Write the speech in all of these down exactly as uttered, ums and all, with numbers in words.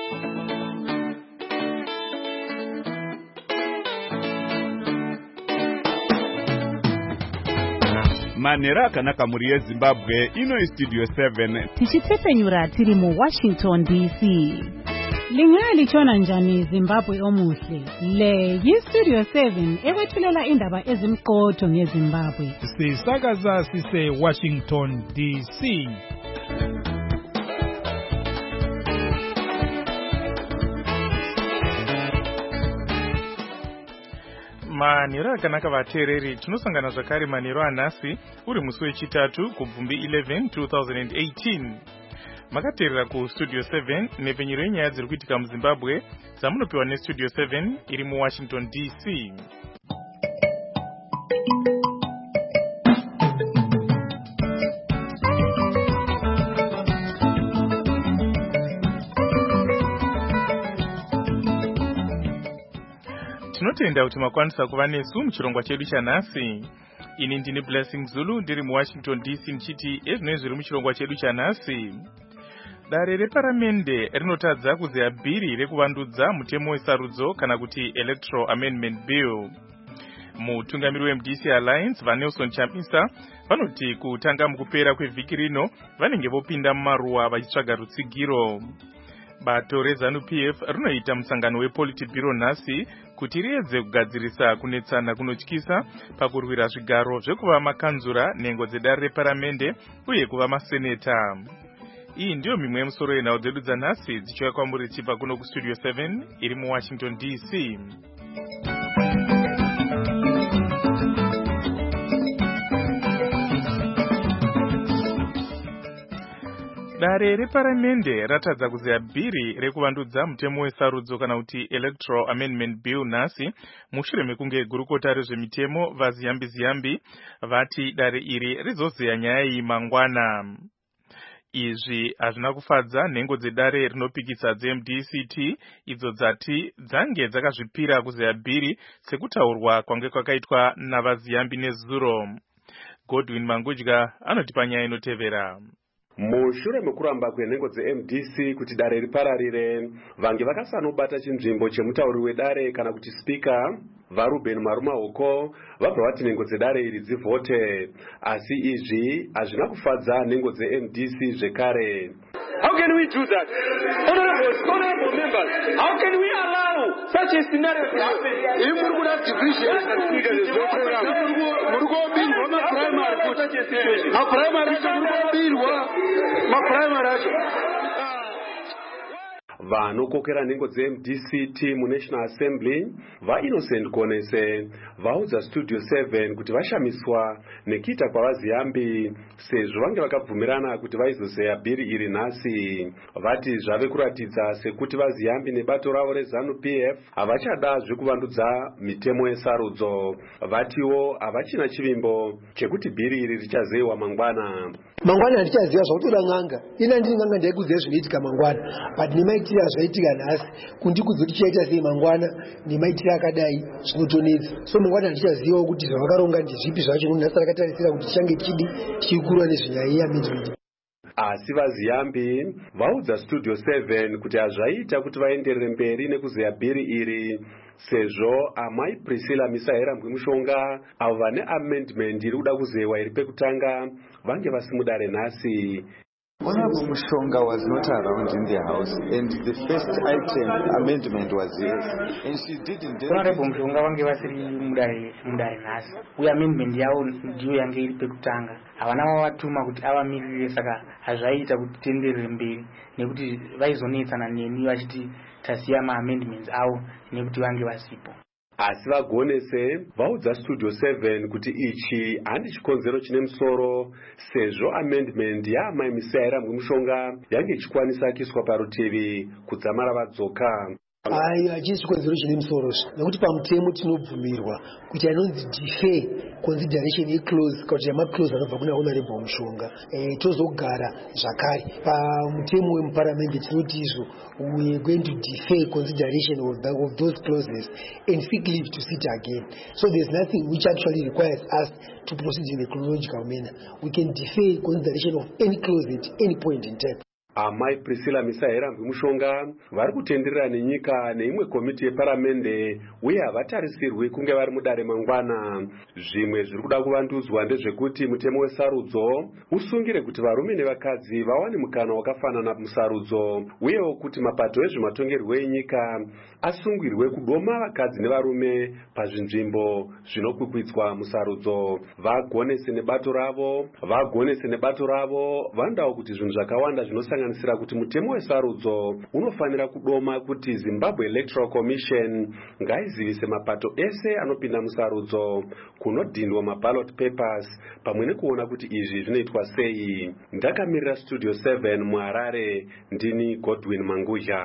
Manera akanaka muri yeZimbabwe ino studio seven tichitepenyura tiri mu Washington D C. Lingali chona njani Zimbabwe omuhle. Le yi studio seven ekwethulela indaba ezimqotho ngeZimbabwe. Sisakaza sise Washington D C. Manero akanaka vateereri tinosangana zvakare manero anhasi uri musi wechitatu kubvumbi eleven twenty eighteen. Makateerera kustudio seven nepfenyuro yenyaya dziri kuitika muZimbabwe dzamunopiwa nestudio seven iri muWashington D C. Tinotenda kuti makwanisa kuva nesu muchirongwa chedu chanhasi. Ini ndini Blessing Zulu ndiri muWashington D C ndichiti ezvinoi zviri muchirongwa chedu chanhasi. Dare reparamende rinotadza kuzeya bhiri rekuvandudza mutemo wesarudzo kana kuti Electoral Amendment Bill. Mutungamiri weM D C Alliance vaNelson Chamisa vanoti kutanga mukupera kwevhiki rino vanenge vopinda mumaruwa vachitsvaga rutsigiro. Bato reZANU P F rinoita musangano wePolitburo nhasi kuti riedze kugadzirisa kunetsana kunotyisa pakurwira zvigaro zvekuva makanzura nengo dzedare reparamende uye kuva maseneta. Iyi ndiyo mimwe yemusoro yenhau dzedu dzanhasi dzichiuya kwamuri chibva kuno kustudio seven iri muWashington D C. Dare reparamende ratadza kuzeya bhiri rekuvandudza mutemo wesarudzo kana kuti Electoral Amendment Bill nhasi mushure mekunge gurukota rezvemitemo vaZiyambi Ziyambi vati dare iri rizozeya nyaya iyi mangwana. Izvi hazvina kufadza nhengo dzedare rinopikisa dzeM D C T idzo dzati dzange dzakazvipira kuzeya bhiri sekutaurwa kwange kwakaitwa navaZiyambi neZuro. Godwin Mangudya anotipa nyaya inotevera. Mushure mekuramba kwenhengo dzeM D C kuti dare ripararire, vange vakasanobata chinzvimbo chemutauri wedare kana kuti speaker vaRuben Marumahoko vabva vati nhengo dzedare iri dzivhote, asi izvi hazvina kufadza nhengo dzeM D C zvekare. How can we do that? Honorable, honorable members, how can we allow such a scenario to happen? If we would have division and speakers, there's no program. We go bill for my primary for such a situation. My primary, we go bill for my primary. Vanokokera nhengo dzeM D C T muNational Assembly vaInnocent Konese vaudza Studio seven kuti vashamiswa nekuita kwavaZiyambi sezvo vange vakabvumirana kuti vaizozeya bhiri iri nhasi. Vati zvave kuratidza sekuti vaZiyambi nebato ravo reZANU P F havachada zvekuvandudza mitemo yesarudzo. Vatiwo havachina chivimbo chekuti bhiri iri richazeyiwa mangwana. Mangwana handichaziva zvakutoda n'anga. Ina ndiri n'anga ndaikuziva zvinoitika mangwana. But nemaitira zvaitika nhasi kundikudza kuti chichaita sei mangwana nemaitira akadai zvinotonetsa. So mangwana handichazivawo kuti zvavakaronga ndezvipi zvacho nhasi rakatarisira kuti chichange chidi chikurwa nezvenyaya yeamendment. Asi vaZiyambi vaudza Studio seven kuti hazvaita kuti vaenderere mberi nekuzeya bhiri iri sezvo amai Priscilla Misaera Mbwimushonga avo vane amendment iri kuda kuzeyiwa iri pekutanga vange vasimudare nhasi. Honorable Mushonga was not around in the house, and the first item amendment was yes, and she didn't. Honorable Mushonga vange vasiri mudare mudare nhasi uye amendment yavo ndiyo yange iri pekutanga. Havana vavatuma kuti avamirire, saka hazvaita kuti tenderere mberi nekuti vaizonetsana neni vachiti tasiya maamendments avo nekuti vange vasipo. Asi vagonese vaudza Studio seven kuti ichi handi chikonzero chine musoro sezvo amendment yaamai Misaera Mbwimushonga yange ichikwanisa kuiswa parutivi kudzamara vadzoka. Ai hachisi chikonzero chine musoro nekuti pamutemo tinobvumirwa kuti anonzi defer consideration yeclose kuti yamaclose anobva kuna Honorable Mushonga eh, tozogara zvakare pamutemo wemuparamende tinoti izvo we are going to defer consideration of, the, of those clauses and seek leave to sit again. So there's nothing which actually requires us to proceed in a chronological manner. We can defer consideration of any clause at any point in time. Amai Priscilla Misaherambwi Mushonga vari kutenderera nenyika neimwe komiti yeparamende uye havatarisirwi kunge vari mudare mangwana. Zvimwe zviri kuda kuvandudzwa ndezvekuti mutemo wesarudzo usungire kuti varume nevakadzi vawane mukana wakafanana musarudzo, uyewo kuti mapato ezvematongerwo enyika asungirwe kudoma vakadzi nevarume pazvinzvimbo zvinokwikwidzwa musarudzo. Vagonese nebato ravo vagonese nebato ravo vanodawo kuti zvinhu zvakawanda zvinosanganisira kuti mutemo wesarudzo unofanira kudoma kuti Zimbabwe Electoral Commission ngaizivise mapato ese anopinda musarudzo, kunodhindwa maballot papers pamwe nekuona kuti izvi zvinoitwa sei. Ndakamirira Studio seven muHarare, ndini Godwin Manguzha.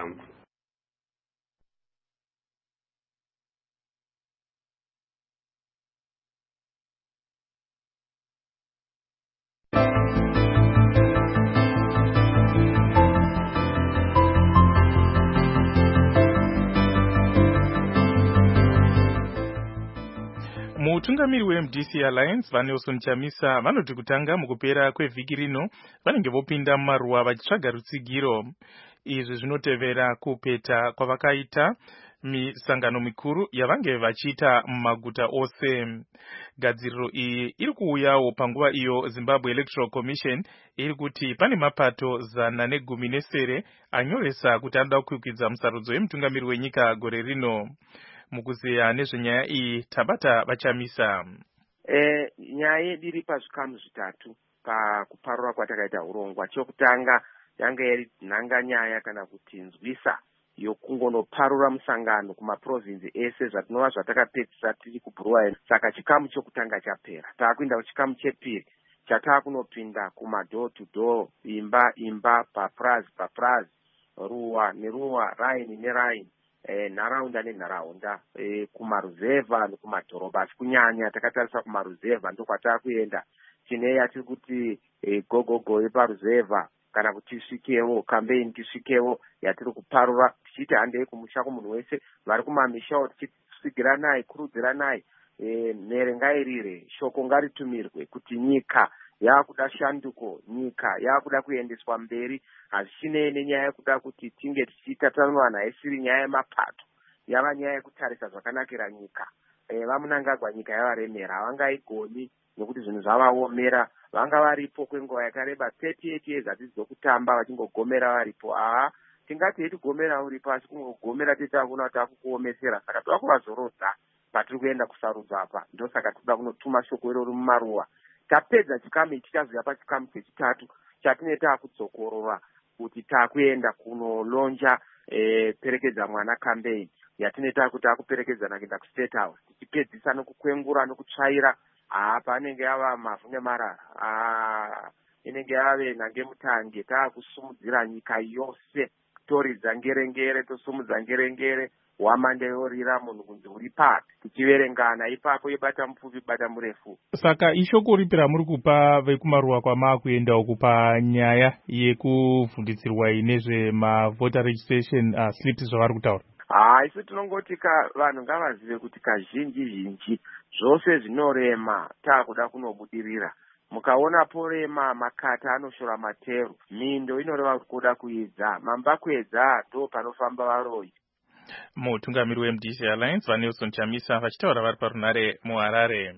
Mutungamiri weM D C Alliance vaNelson Chamisa vanoti kutanga mukupera kwevhiki rino vanenge vopinda mumaruwa vachitsvaga rutsigiro. Izvi zvinotevera kupeta kwavakaita misangano mikuru yavange vachiita mumaguta ose. Gadziriro iyi iri kuuyawo panguva iyo Zimbabwe Electoral Commission iri kuti pane mapato zana negumi nesere anyoresa kuti anoda kukwikwidzwa musarudzo yemutungamiri wenyika gore rino. Mukuzeya nezvenyaya iyi Tabata Vachamisa. Eh, nyaya yedu iri pazvikamu zvitatu pakuparura kwatakaita urongwa. Chokutanga yanga iri nhanga nyaya kana kuti nzwisa yokungonoparura musangano kumaprovinsi ese zvatinova zvatakapedzisa tiri kubhuruwa. Saka chikamu chokutanga chapera. Taakuenda kuchikamu chepiri chatakunopinda kuma door to door, imba imba, paprazi paprazi, ruwa neruwa, raini neraini. Eh, nharaunda nenharaunda eh, kumaruzevha nekumadhorobha. Asi kunyanya takatarisa kumaruzevha ndokwatakuenda. Tine yatiri kuti eh, gogogo yeparuzevha kana kuti tisvikewo campaign tisvikewo yatiri kuparura tichiti handei kumusha kumunhu wese vari kumamishawo tichisigira naye kurudzira naye eh, mhere ngairire shoko ngaritumirwe kuti nyika yakuda shanduko, nyika yakuda kuendeswa mberi. Hazvinei nenyaya yekuda kuti tinge tichitatanwana isiri nyaya yemapato, yava nyaya yekutarisa zvakanakira nyika. E, vamunangagwa nyika yavaremera havangaigoni nekuti zvinhu zvavaomera. Vanga varipo kwenguva yakareba thirty-eight years hatidzokutamba vachingogomera varipo. Aha, tingati hetigomera uripo asi kungogomera titakuona kuti akukuomesera. Saka toda kuvazorodza patiri kuenda kusarudzo apa. Ndosaka toda kunotuma shoko iroro mumaruwa. Tapedza chikamu ichi tazoya pachikamu chechitatu chatine taakudzokorora kuti taakuenda kunolonja e, perekedza mwana campaign yatine taakuti akuperekedzana kuenda kuState House tichipedzisa nokukwengura nokutsvaira. Haa, panenge yava mavhu nemarara. Haa, inenge yave nange mutange. Taakusumudzira nyika yose, toridza ngerengere, tosumudza ngerengere, wamande yorira munhu kunzi uri pati, tichiverengana ipapo yebata mupfupi bata murefu. Saka ishoko ripi ramuri kupa vekumaruwa kwamaakuenda uku panyaya yekuvhunditsirwa inezve mavoter registration uh, slips zvavari kutaura? Haa, isu tinongoti ka vanhu ngavazive kuti kazhinji zhinji zvose zvinorema taakuda kunobudirira. Mukaona porema makata anoshora matero, mindo inoreva kuda kuidza, mambakwedza ndo panofamba varoyi. Mutungamiri weM D C Alliance vaNelson Chamisa vachitaura vari parunare muHarare.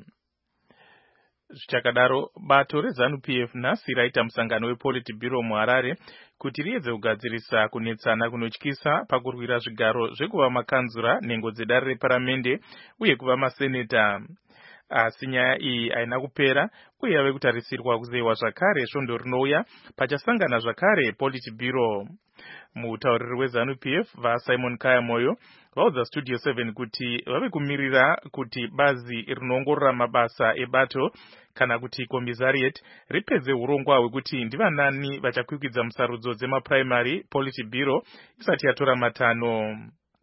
Zvichakadaro, bato reZANU P F nhasi raita musangano wePolitburo muHarare kuti riedze kugadzirisa kunetsana kunotyisa pakurwira zvigaro zvekuva makanzura nhengo dzedare reparamende uye kuva maseneta. Asi nyaya iyi haina kupera uye yave kutarisirwa kuzeyiwa zvakare svondo rinouya pachasangana zvakare Politburo. Mutauriri weZANU P F vaSimon Kaya Moyo vaudza Studio seven kuti vave kumirira kuti bazi rinoongorora mabasa ebato kana kuti commissariat ripedze urongwa hwekuti ndivanani vachakwikwidza musarudzo dzemaprimary Politburo isati yatora matanho.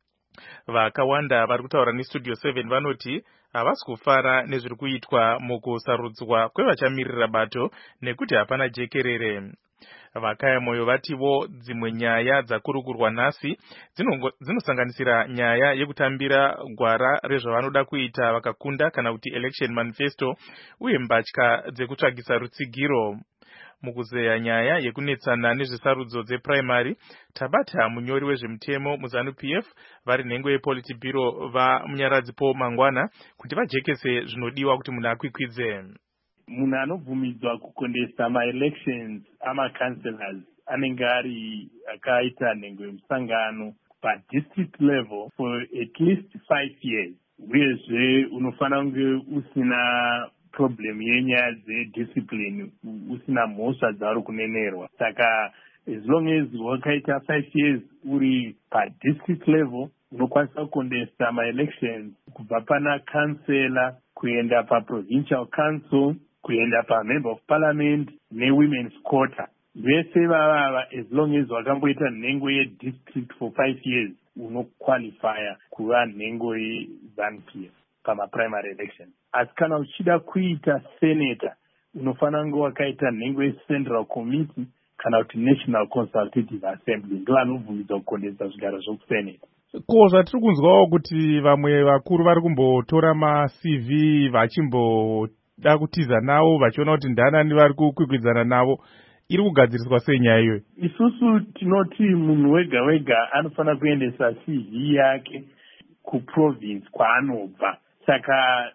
Vakawanda vari kutaura neStudio seven vanoti havasi kufara nezviri kuitwa mukusarudzwa kwevachamirira bato nekuti hapana jekerere. Vakaya Moyo vativo dzimwe nyaya dzakurukurwa nhasi dzinosanganisira nyaya yekutambira gwara rezvavanoda kuita vakakunda kana kuti election manifesto uye mbatya dzekutsvagisa rutsigiro. Mukuzeya nyaya yekunetsana nezvesarudzo dzeprimary, Tabata munyori wezvemutemo muZANU-P F vari nhengo yePolitburo vamunyaradzi Mangwana kuti vajekese zvinodiwa kuti munhu akwikwidze. Munhu anobvumidzwa kukondesa ma-elections ama-councillors anenge ari akaita nhengo yemusangano pa-district level for at least five years. Uyezve unofanira kunge usina problem yenyaya dzediscipline, usina mhosva dzauri kunenerwa. Saka as long as wakaita five years uri pa-district level, unokwanisa kukondesa ma-elections kubva pana councillor kuenda pa-provincial council, kuenda pa-member of parliament ne-women's quota. Vese vavava as long as wakamboita nhengo ye-district for five years, unoqualifya kuva nhengo ye-ZANU-P F pama-primary election. Asi kana uchida kuita senator, unofanira kunge wakaita nhengo ye-central committee kana kuti national consultative assembly, ndo anobvumidzwa kukondesa zvigaro zvokusenata. Ko zvatiri kunzwawo kuti vamwe vakuru vari kumbotora ma-C V vachimboda kutiza nawo vachiona kuti ndanani vari kukwikwidzana navo, iri kugadziriswa sei nyaya iyoyo? Isusu tinoti munhu wega wega anofanira kuendesa C V yake kuprovince kwaanobva. Saka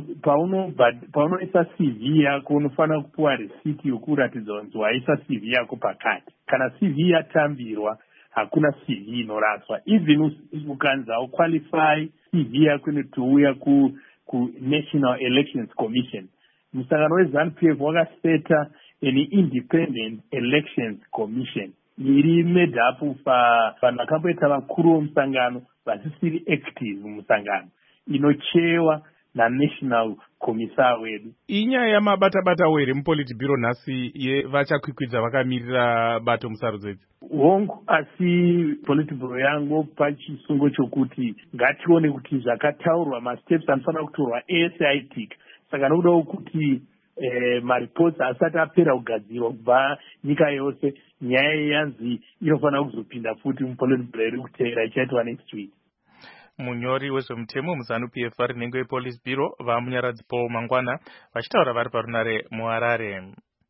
paunoisa C V yako unofanira kupuwa risiti yokuratidza kuti waisa C V yako pakati. Kana C V yatambirwa, hakuna C V inoraswa. Even ukanzi hauqualify, C V yako inotouya ku, ku National Elections Commission. Musangano weZANU-P F wakaseta an independent elections commission iri made up pa vanhu vakamboita vakuru vomusangano vasisiri active musangano, inochewa naNational Commissar wedu. Inyaya yamabata-bata were muPolitburo nhasi yevachakwikwidzwa vakamirira bato musarudzo idzi. Hongu, asi Politburo yangu pachisungo chokuti ngatione kuti zvakataurwa ma-steps anofanira kutorwa ese aitika. Saka nokudawo kuti Eh, maripots asati apera kugadzirwa kubva nyika yose, nyaya yanzi inofanira kuzopinda futi muPolitburo iri kuteera ichaitwa next week. Munyori wezvemutemo muZANU-P F vari nhengo yePolitburo vamunyaradzi Mangwana vachitaura vari parunare muHarare.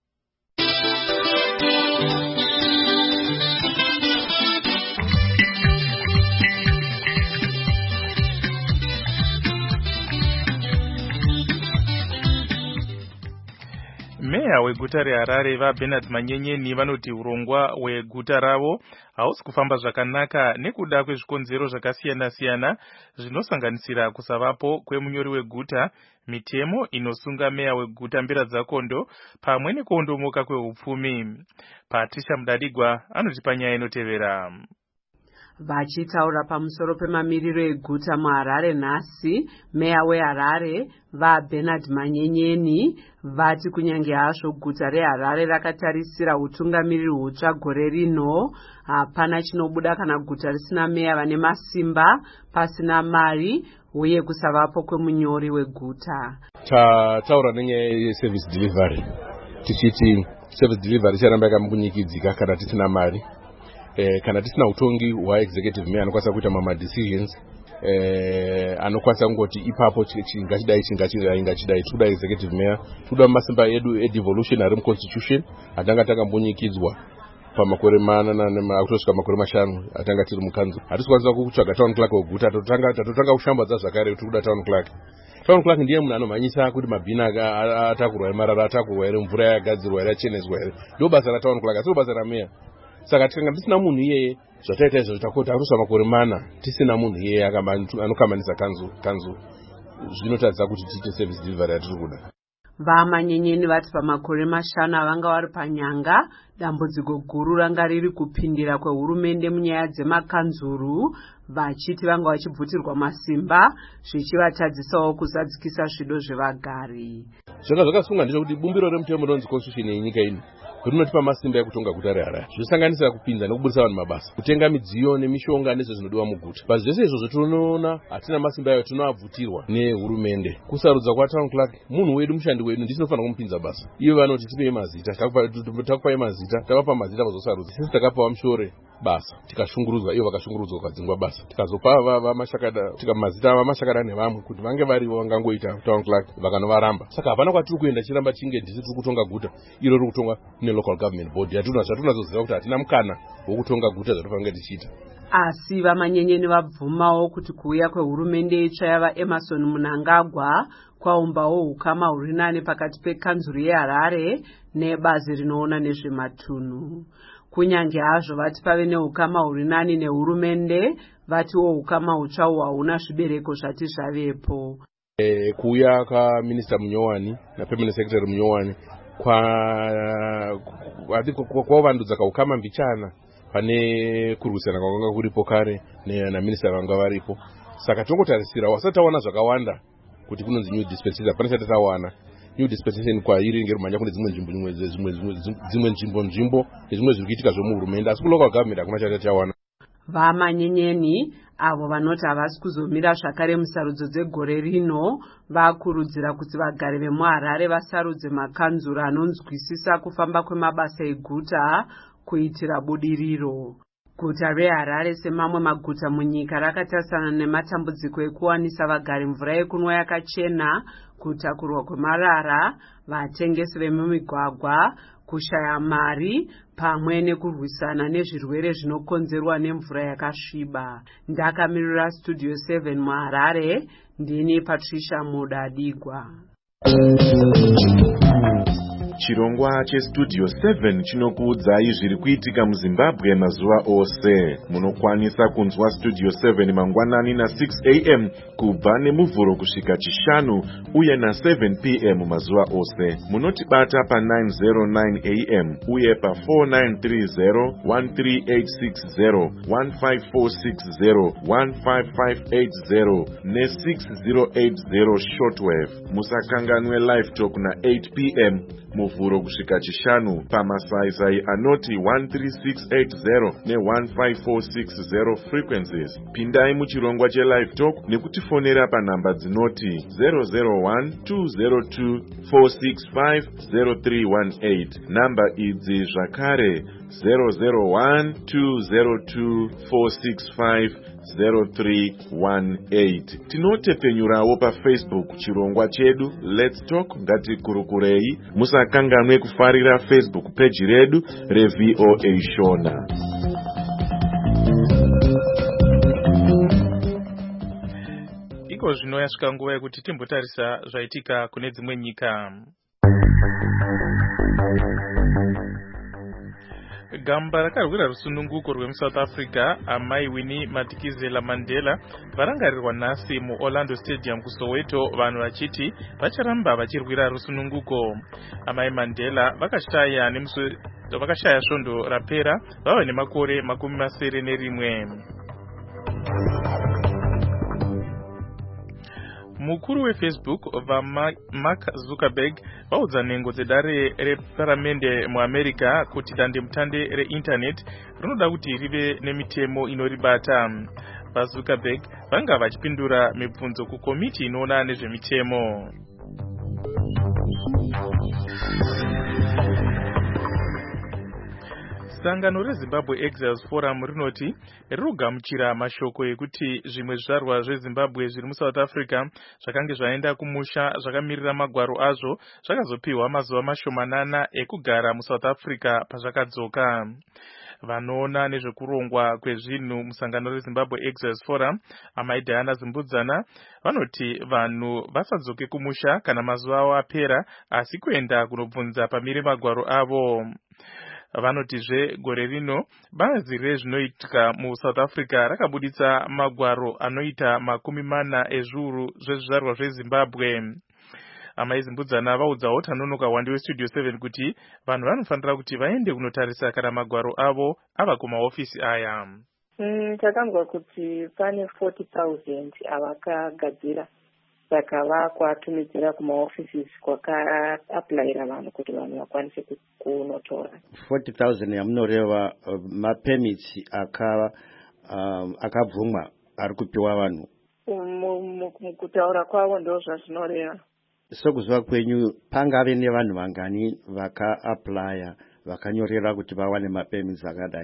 Meya weguta reHarare vaBernard Manyenyeni vanoti urongwa hweguta ravo hausi kufamba zvakanaka nekuda kwezvikonzero zvakasiyana-siyana zvinosanganisira kusavapo kwemunyori weguta, mitemo inosunga meya weguta Mbira Dzakondo pamwe nekuondomoka kwehupfumi. Patricia Mudadigwa anotipa nyaya inotevera. Vachitaura pamusoro pemamiriro eguta muHarare nhasi, meya weHarare vaBernard Manyenyeni vati kunyange hazvo guta reHarare rakatarisira utungamiriri hutsva gore rino, hapana chinobuda kana guta risina meya vane masimba, pasina mari uye kusavapo kwemunyori weguta. Tataura nenyaya yeservice delivery, tichiti service delivery icharamba yakamunyikidzika kana tisina mari. Eh, kana tisina utongi wa executive mayor anokwanisa kuita mama decisions eh, anokwanisa kungoti ipapo chingachidai chingachidai ingachidai tuda executive mayor, tuda masimba edu e-devolution ari muconstitution atanga takambonyikidzwa pamakore mana nakutosvika makore mashanu atanga tiri mukanzo. Hatisokwanisa kutsvaga town clerk weguta, tatotanga tatotanga kushambadza zvakare kuti kuda town clerk. Town clerk ndiye munhu anomhanyisa kuti mabhini atakurwa marara atakurwa here, mvura yagadzirwa here, yacheneswa here. Ndo basa ratown clerk, asi basa rameya. Saka tikanga tisina munhu iyeye zvataita izvo takoti aruswa makore mana tisina munhu iyeye anokamanisa kanzu kanzu zvinotadza kuti tiite service delivery yatiri kuda. VaManyenyeni vati pamakore mashanu avanga vari panyanga, dambudziko guru ranga riri kupindira kwehurumende munyaya dzemakanzuru, vachiti vanga vachibvutirwa masimba zvichivatsadzisawo kuzadzikisa zvido zvevagari. Zvanga zvakasunga ndezvokuti bumbiro remutemo rinonzi constitution yenyika ino rinotipa masimba ekutonga guta reHarare, zvichisanganisira kupinza nekubudisa vanhu mabasa, kutenga midziyo nemishonga nezvo zvinodiwa muguta. Pazvese izvozvo tinoona hatina masimba ayo, tinoabvutirwa nehurumende. Kusarudza kwatown clerk munhu wedu, mushandi wedu, ndisinofanira kumupinza basa. Ivo vanoti tipei mazita, takupai mazita, tavapa mazita vazosarudza. Sisi takapawa mushore basa, tikashungurudzwa ivo vakashungurudzwa vakadzingwa basa, tikazopa vamashakada tikamazita vamashakada nevamwe kuti vange varivo vangangoita town clerk vakanovaramba. Saka hapana kwatiri kuenda chiramba chinge ndisi tiri kutonga guta iro riri kutongwa nelocal government board yatuna zvatunazoziva kuti hatina mukana wokutonga guta zvatofange tichiita. Asi vamanyenyeni vabvumawo kuti kuuya kwehurumende itsva yavaEmerson Mnangagwa kwaumbawo ukama huri nani pakati pekanzuru yeHarare nebazi rinoona nezvematunhu. Kunyange hazvo vati pave neukama huri nani nehurumende, vatiwo ukama hutsva hauna zvibereko zvati zvavepo. E, kuuya kwaminista Munyowani napermanent secretary Munyowani kwavandudza kaukama mbichana pane kurwisana kwakanga kuripo kare naminista vanga varipo. Saka tongotarisira wasati tawana zvakawanda kuti kunonzi new dispensation pane chati tawana new dispensation kwairi ngerumhanya kune dzimwe nzvimbo dzimwe nzvimbo nzvimbo nezvimwe zviri kuitika zvomuhurumende, asi kulocal government hakuna chati tawana. Vamanyenyeni avo vanoti havasi kuzomira zvakare musarudzo dzegore rino vakurudzira kuti vagari vemuHarare vasarudze makanzura anonzwisisa kufamba kwemabasa eguta kuitira budiriro. Guta reHarare semamwe maguta munyika rakatasana nematambudziko ekuwanisa vagari mvura yekunwa yakachena, kutakurwa kwemarara, vatengesi vemumigwagwa, kushaya mari pamwe nekurwisana nezvirwere zvinokonzerwa nemvura yakasviba. Ndakamirira Studio seven muHarare, ndini Patricia Mudadigwa. Chirongwa chestudio seven chinokuudzai zviri kuitika muZimbabwe mazuva ose. Munokwanisa kunzwa studio seven mangwanani na six a m kubva nemuvhuro kusvika chishanu uye na seven p m mazuva ose. Munotibata pa nine oh nine a m uye pa four nine three zero, one three eight six zero, one five four six zero, one five five eight zero ne six zero eight zero shortwave. Musakanganwe live talk na eight p m muvhuro kusvika chishanu pamasaisai anoti one three six eight zero ne one five four six zero frequencies. Pindai muchirongwa chelive talk nekutifonera panhamba dzinoti zero zero one, two zero two, four six five, zero three one eight. Namba idzi zvakare zero zero one, two zero two, four six five, zero three one eight. Tinotepenyurawo pa Facebook chirongwa chedu Let's Talk ngatikurukurei. Musakanganwe kufarira Facebook page redu reV O A Shona. Iko zvino yasvika nguva yekuti timbotarisa zvaitika kune dzimwe nyika. Gamba rakarwira rusununguko rwemuSouth Africa amai Winnie Madikizela Mandela varangarirwa nhasi muOrlando Stadium kuSoweto, vanhu vachiti vacharamba vachirwira rusununguko. Amai Mandela vakashaya nemuso vakashaya svondo rapera vava nemakore makumi masere nerimwe. Mukuru weFacebook vaMark Zuckerberg vaudza nhengo dzedare reparamende muAmerica kuti dandemutande reinternet rinoda kuti rive nemitemo inoribata. VaZuckerberg vanga vachipindura mibvunzo kukomiti inoona nezvemitemo. Sangano reZimbabwe Exiles Forum rinoti rinogamuchira mashoko ekuti zvimwe zvizvarwa zveZimbabwe zviri muSouth Africa zvakange zvaenda kumusha zvakamirira magwaro azvo zvakazopiwa mazuva mashomanana ekugara muSouth Africa pazvakadzoka. Vanoona nezvekurongwa kwezvinhu musangano reZimbabwe Exiles Forum amai Diana Zimbudzana vanoti vanhu vasadzoke kumusha kana mazuva avo apera, asi kuenda kunobvunza pamire magwaro avo. Vanotizve gore rino bazi rezvinoitika muSouth Africa rakabuditsa magwaro anoita makumi mana ezviuru zvezvizvarwa zveZimbabwe. Amai Zimbudzana vaudzawo Tanonoka Wandi weStudio seven kuti vanhu vanofanira kuti vaende kunotarisa kana magwaro avo ava kumaofisi aya. Takanzwa kuti pane forty thousand avakagadzira, saka vakuatumidzira kumaofisi kwaka-apulaira vanhu kuti vanhu vakwanise kunotora. forty thousand yamunoreva mapemits akabvumwa ari kupiwa vanhu. Mukutaura kwavo ndo zvazvinoreva. Sokuziva kwenyu pangave nevanhu vangani vaka-apulaya vakanyorera kuti vawane mapemits akadai?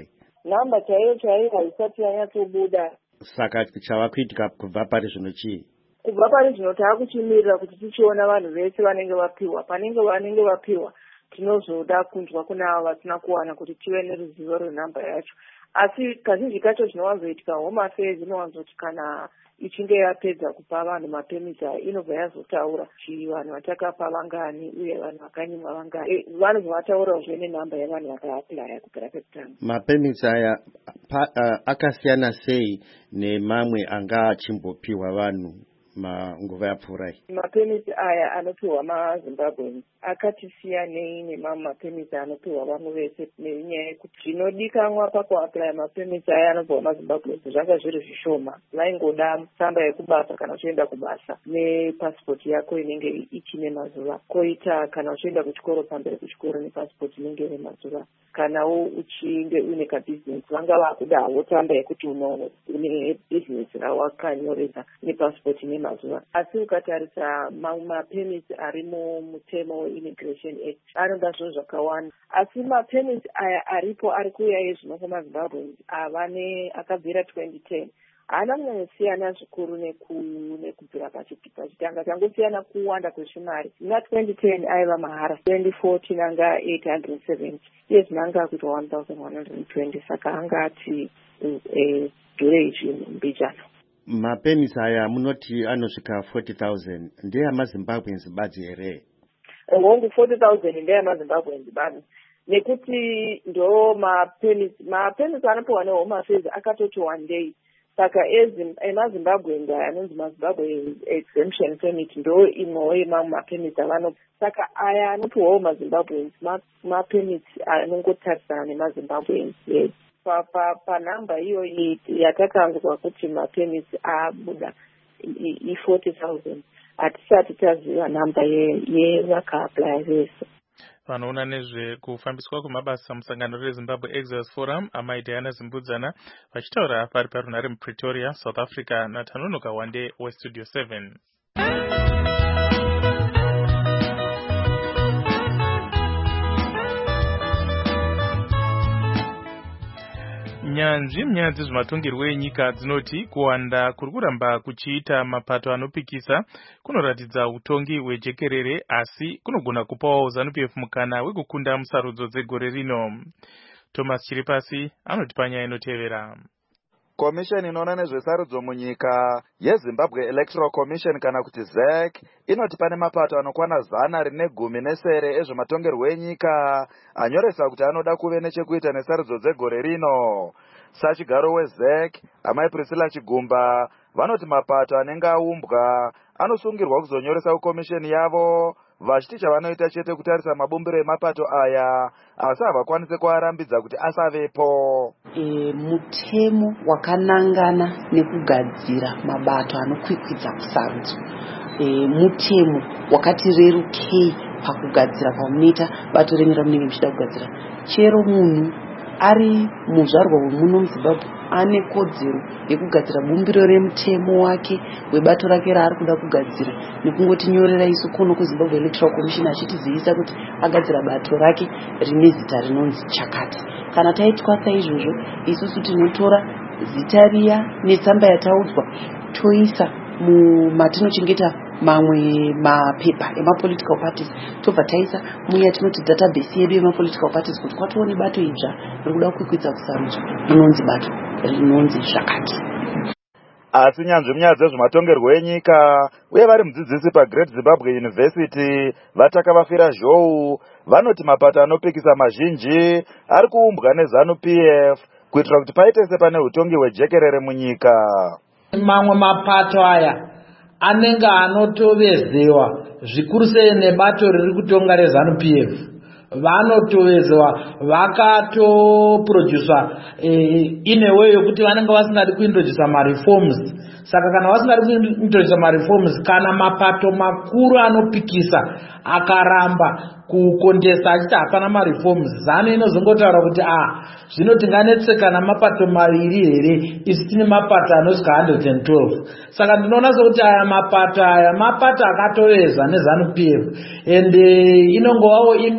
nhamba chaiyo chaiyo haisati yanyatsobuda. Saka chava kuitika kubva pari zvino chii? Kubva pari zvino taakuchimirira kuti tichiona vanhu vese vanenge vapiwa. Panenge vanenge vapiwa tinozoda kunzwa kuna avo vasina kuwana kuti tive neruzivo rwenhamba yacho. Asi kazhinji kacho zvinowanzoitika home affairs inowanzoti kana ichinge yapedza kupa vanhu mapemiti aya inobva yazotaura kuti vanhu vatakapa vangani uye vanhu vakanyimwa vangani. Vanobva vataurawo zvene nhamba yevanhu vakaaplaya kupera pekutanga. Mapemiti aya uh, akasiyana sei nemamwe anga achimbopiwa vanhu manguva yapfuurai? Mapemiti aya anopiwa maZimbabweans akati siyanei nemamwe mapemiti anopiwa vamwe vese nenyaya yekuti zvinodikanwa pakuaplaya mapemiti aya anopiwa maZimbabweans zvanga zviri zvishoma. Vaingoda tsamba yekubasa kana uchienda kubasa nepasipoti yako inenge ichine mazuva, koita kana uchienda kuchikoro pamberi kuchikoro nepasipoti inenge ine mazuva, kanawo uchinge uine kabhizinesi vanga vakudawo tsamba yekuti une bhizinesi rawakanyoresa nepasipoti ine mazuva. Asi ukatarisa mamwe mapemiti ari mumutemo weImmigration Act anoda zvinhu zvakawanda. Asi mapemiti aya aripo ari kuuya ezvino kumaZimbabweans avane akabvira twenty ten haana kunyanyosiyana zvikuru nekubvira pachitanga, changosiyana kuwanda kwezvimari. Na twenty ten aiva mahara, twenty fourteen anga eight hundred seventy, iye zvinanga akuita one thousand one hundred twenty, saka anga ati dhure izvi mbijana. Mapemiti aya munoti anosvika forty thousand ndeye maZimbabweans badzi here? Hongu forty thousand ndeye maZimbabweans badzi, nekuti ndo mapemiti mapemiti anopiwa nehome affairs akatoti one day. Saka emaZimbabweans aya anonzi maZimbabwe exemption permit ndo imwewo yemamwe mapemiti avanopa. Saka aya anopiwawo maZimbabweans mapemiti anongotarisana nemaZimbabweans. Yes. Panhamba iyo yatakanzwa kuti mapemiti abuda i-forty thousand hatisati taziva nhamba yevakaaplaya vese. Vanoona nezvekufambiswa kwemabasa musangano reZimbabwe Exodus Forum amai Diana Zimbudzana vachitaura pari parunhare muPretoria, South Africa naTanonoka Wande weStudio seven. Nyanzvi munyaya dzezvematongerwo enyika dzinoti kuwanda kuri kuramba kuchiita mapato anopikisa kunoratidza utongi hwejekerere, asi kunogona kupawo ZANU-P F mukana wekukunda musarudzo dzegore rino. Thomas Chiripasi anoti panyaya inotevera. Komisheni inoona nezvesarudzo munyika yeZimbabwe Electoral Commission kana kuti Z E C inoti pane mapato anokwana zana rine gumi nesere ezvematongerwo enyika anyoresa kuti anoda kuve nechekuita nesarudzo dzegore rino. Sachigaro weZ E C amai Priscilla Chigumba vanoti mapato anenge aumbwa anosungirwa kuzonyoresa kukomisheni yavo vachiti chavanoita chete kutarisa mabumbiro emapato aya asi havakwanise kuarambidza kuti asavepo. E, mutemo wakanangana nekugadzira mabato anokwikwidza kusarudzo. E, mutemo wakati rerukei pakugadzira pamunoita bato renyu ramunenge muchida kugadzira. Chero munhu ari muzvarwa wemuno muZimbabwe ane kodzero yekugadzira bumbiro remutemo wake webato rake raari kuda kugadzira nekungotinyorera isu kuno kuZimbabwe Electoral Commission achitizivisa kuti agadzira bato rake rine zita rinonzi chakati. Kana taitwa saizvozvo isusu tinotora zita riya netsamba yataudzwa toisa mumatinochengeta mamwe mapepa emapolitical parties tobva taisa muya tinoti database yedu yemapolitical parties kuti kwatione bato idzva rikuda kukwikwidza kusarudzo rinonzi bato rinonzi zvakati. Asi nyanzvi munyaya dzezvematongerwo enyika uye vari mudzidzisi paGreat Zimbabwe University vataka vafira zhou vanoti mapato anopikisa mazhinji ari kuumbwa neZANU-P F kuitira kuti paite sepane utongi hwejekerere munyika. Mamwe mapato aya anenge anotovezewa zvikuru sei nebato riri kutonga reZANU-P F. Vanotovezewa vakatoprodusa eh, in a way yokuti vanenge vasingadi kuintrodusa mareforms. Saka kana vasingadi kuintrodusa mareforms, kana mapato makuru anopikisa akaramba kukondesa achiti hapana mareforms, ZANU inozongotaura kuti ah zvino tinganetseka namapato maviri here isi tine mapato anosvika one hundred twelve. Saka ndinoona sokuti aya mapato aya mapato akatoveza neZANU-P F and uh, inongovawo image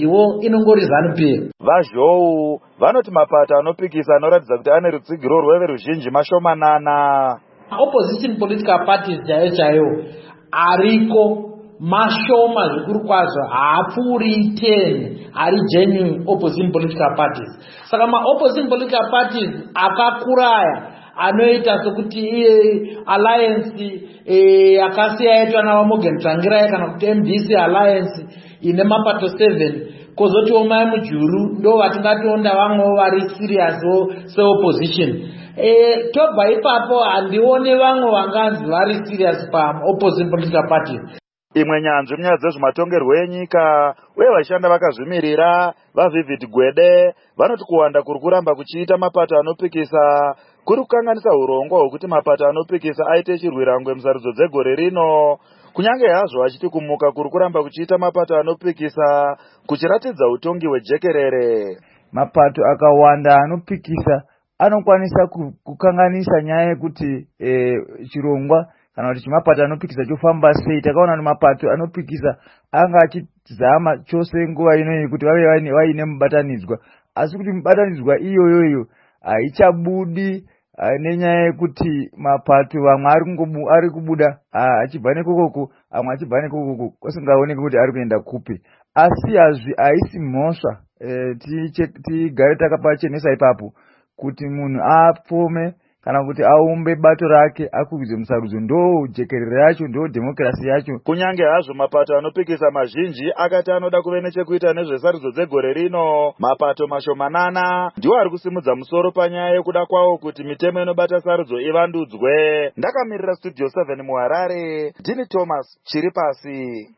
izviwo inongori zanu p m. Vazhou vanoti mapato anopikisa anoratidza kuti ane rutsigiro rweveruzhinji mashomanana. Opposition political parties chaiyo chaiyo ariko mashoma zvikuru kwazvo, haapfuuri ten ari genuine opposition political parties. Saka ma-opposition political parties akakuraya anoita sokuti iye alliance eh, akasiya yaitwa navaMorgan Tsvangirai kana kuti M D C alliance ine mapato seven, kozotiwo mai mujuru ndo vatingatonda vamwewo vari serious seopposition. Eh, tobva ipapo handione vamwe vanganzi vari serious pa-opposition political parties. Imwe nyanzvi munyaya dzezvematongerwo enyika uye vashanda vakazvimirira vaVivid Gwede vanoti kuwanda kuri kuramba kuchiita mapato anopikisa kuri kukanganisa urongwa hwekuti mapato anopikisa aite chirwirangwe musarudzo dzegore rino, kunyange hazvo achiti kumuka kuri kuramba kuchiita mapato anopikisa kuchiratidza utongi hwejekerere. Mapato akawanda anopikisa anokwanisa kukanganisa nyaya yekuti e, chirongwa kana kuti chimapato anopikisa chofamba sei. Takaona kuti mapato anopikisa anga achizama chose nguva inoyi kuti vave vaine mubatanidzwa, asi kuti mubatanidzwa iyoyoyo haichabudi nenyaya yekuti mapato vamwe ari kubuda achibva nekokoko, amwe achibva nekokoko, kwasingaoneki kuti ari kuenda kupi. Asi hazvi haisi mhosva e, tigare takapachenesa ipapo kuti munhu apfome kana kuti aumbe bato rake akwikwidze musarudzo. Ndo jekerere yacho, ndo demokrasi yacho. Kunyange hazvo mapato anopikisa mazhinji akati anoda kuve nechekuita nezvesarudzo dzegore rino, mapato mashomanana ndiwo ari kusimudza musoro panyaya yekuda kwawo kuti mitemo inobata sarudzo ivandudzwe. Ndakamirira Studio seven muHarare, ndini Thomas Chiripasi.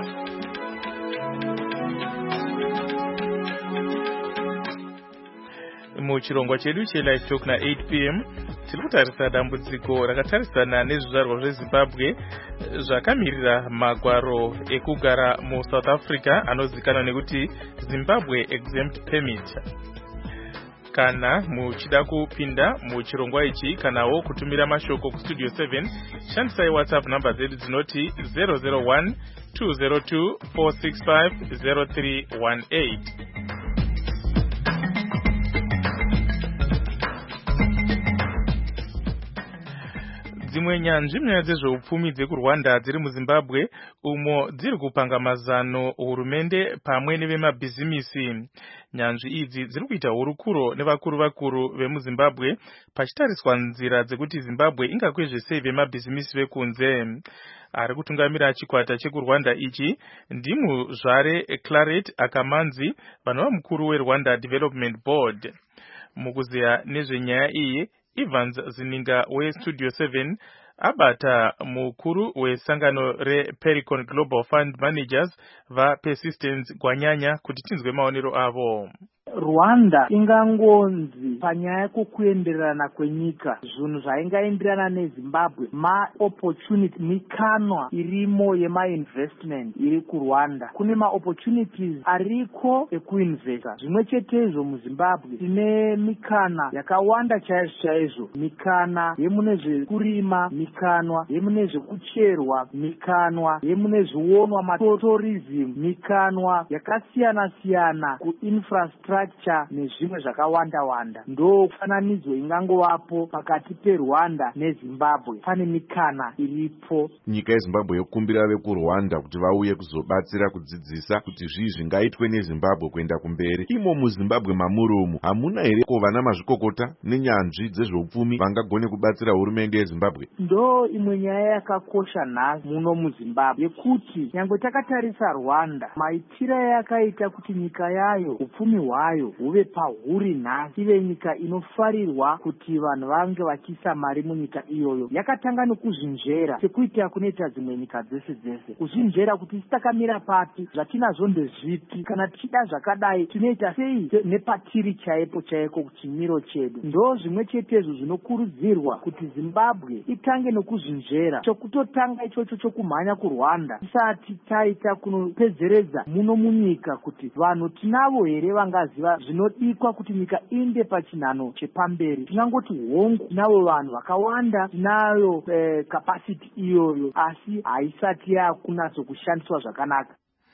Muchirongwa chedu chelive talk na eight p m tiri kutarisa dambudziko rakatarisana nezvizvarwa zveZimbabwe zvakamirira magwaro ekugara muSouth Africa anozikanwa nekuti Zimbabwe Exempt Permit. Kana muchida kupinda muchirongwa ichi kanawo kutumira mashoko kuStudio seven, shandisai WhatsApp namba dzedu dzinoti zero zero one two zero two four six five zero three one eight. Dzimwe nyanzvi munyaya dzezveupfumi dzekuRwanda dziri muZimbabwe umo dziri kupanga mazano hurumende pamwe nevemabhizimisi. Nyanzvi idzi dziri kuita hurukuro nevakuru vakuru vemuZimbabwe pachitariswa nzira dzekuti Zimbabwe ingakwezve sei vemabhizimisi vekunze. Ari kutungamira chikwata chekuRwanda ichi ndimuzvare Claret Akamanzi, vanova mukuru weRwanda Development Board. Mukuziya nezvenyaya iyi, Evans Zininga weStudio seven abata mukuru wesangano rePericon Global Fund Managers vaPersistence Gwanyanya kuti tinzwe maonero avo. Rwanda ingangonzi panyaya yekuenderana kwenyika zvinhu zvaingaenderana neZimbabwe ma-opportunity mikanwa irimo yema-investment iri kuRwanda. Kune ma-opportunities ariko ekuinvesta. Zvimwe chetezvo muZimbabwe tine mikana yakawanda chaizvo chaizvo, mikana yemune zvekurima, mikanwa yemune zvekucherwa, mikanwa yemune zvionwa matourism, mikanwa yakasiyana siyana kuinfrastructure nezvimwe zvakawanda wanda. Ndo kufananidzo ingangovapo pakati peRwanda neZimbabwe. Pane mikana iripo. Nyika yeZimbabwe yokumbira vekuRwanda kuti vauye kuzobatsira kudzidzisa kuti zvii zvingaitwe neZimbabwe kuenda kumberi. Imo muZimbabwe mamurumu hamuna here ko vana mazvikokota nenyanzvi dzezveupfumi vangagone kubatsira hurumende yeZimbabwe? Ndo imwe nyaya yakakosha nhasi muno muZimbabwe yekuti nyangwe takatarisa Rwanda maitira yakaita kuti nyika yayo upfumi hwayo huve pahuri nhasi ive nyika inofarirwa kuti vanhu vange vachiisa mari munyika iyoyo. Yakatanga nekuzvinjera sekuitira kunoita dzimwe nyika dzese dzese, kuzvinjera kuti takamira papi, zvatinazvo ndezvipi, kana tichida zvakadai tinoita sei nepatiri chaipo chaiko kuchimiro chedu. Ndo zvimwe chetezvo zvinokurudzirwa kuti Zimbabwe itange nekuzvinjera, chokutotanga ichocho chokumhanya kuRwanda tisati taita kunopedzeredza muno munyika kuti vanhu tinavo here vangaziva zvinodikwa kuti nyika inde pachinhano chepamberi. Tinangoti hongu tinavo vanhu vakawanda, tinayo eh, capacity iyoyo, asi haisati yakunatso kushandiswa zvakanaka.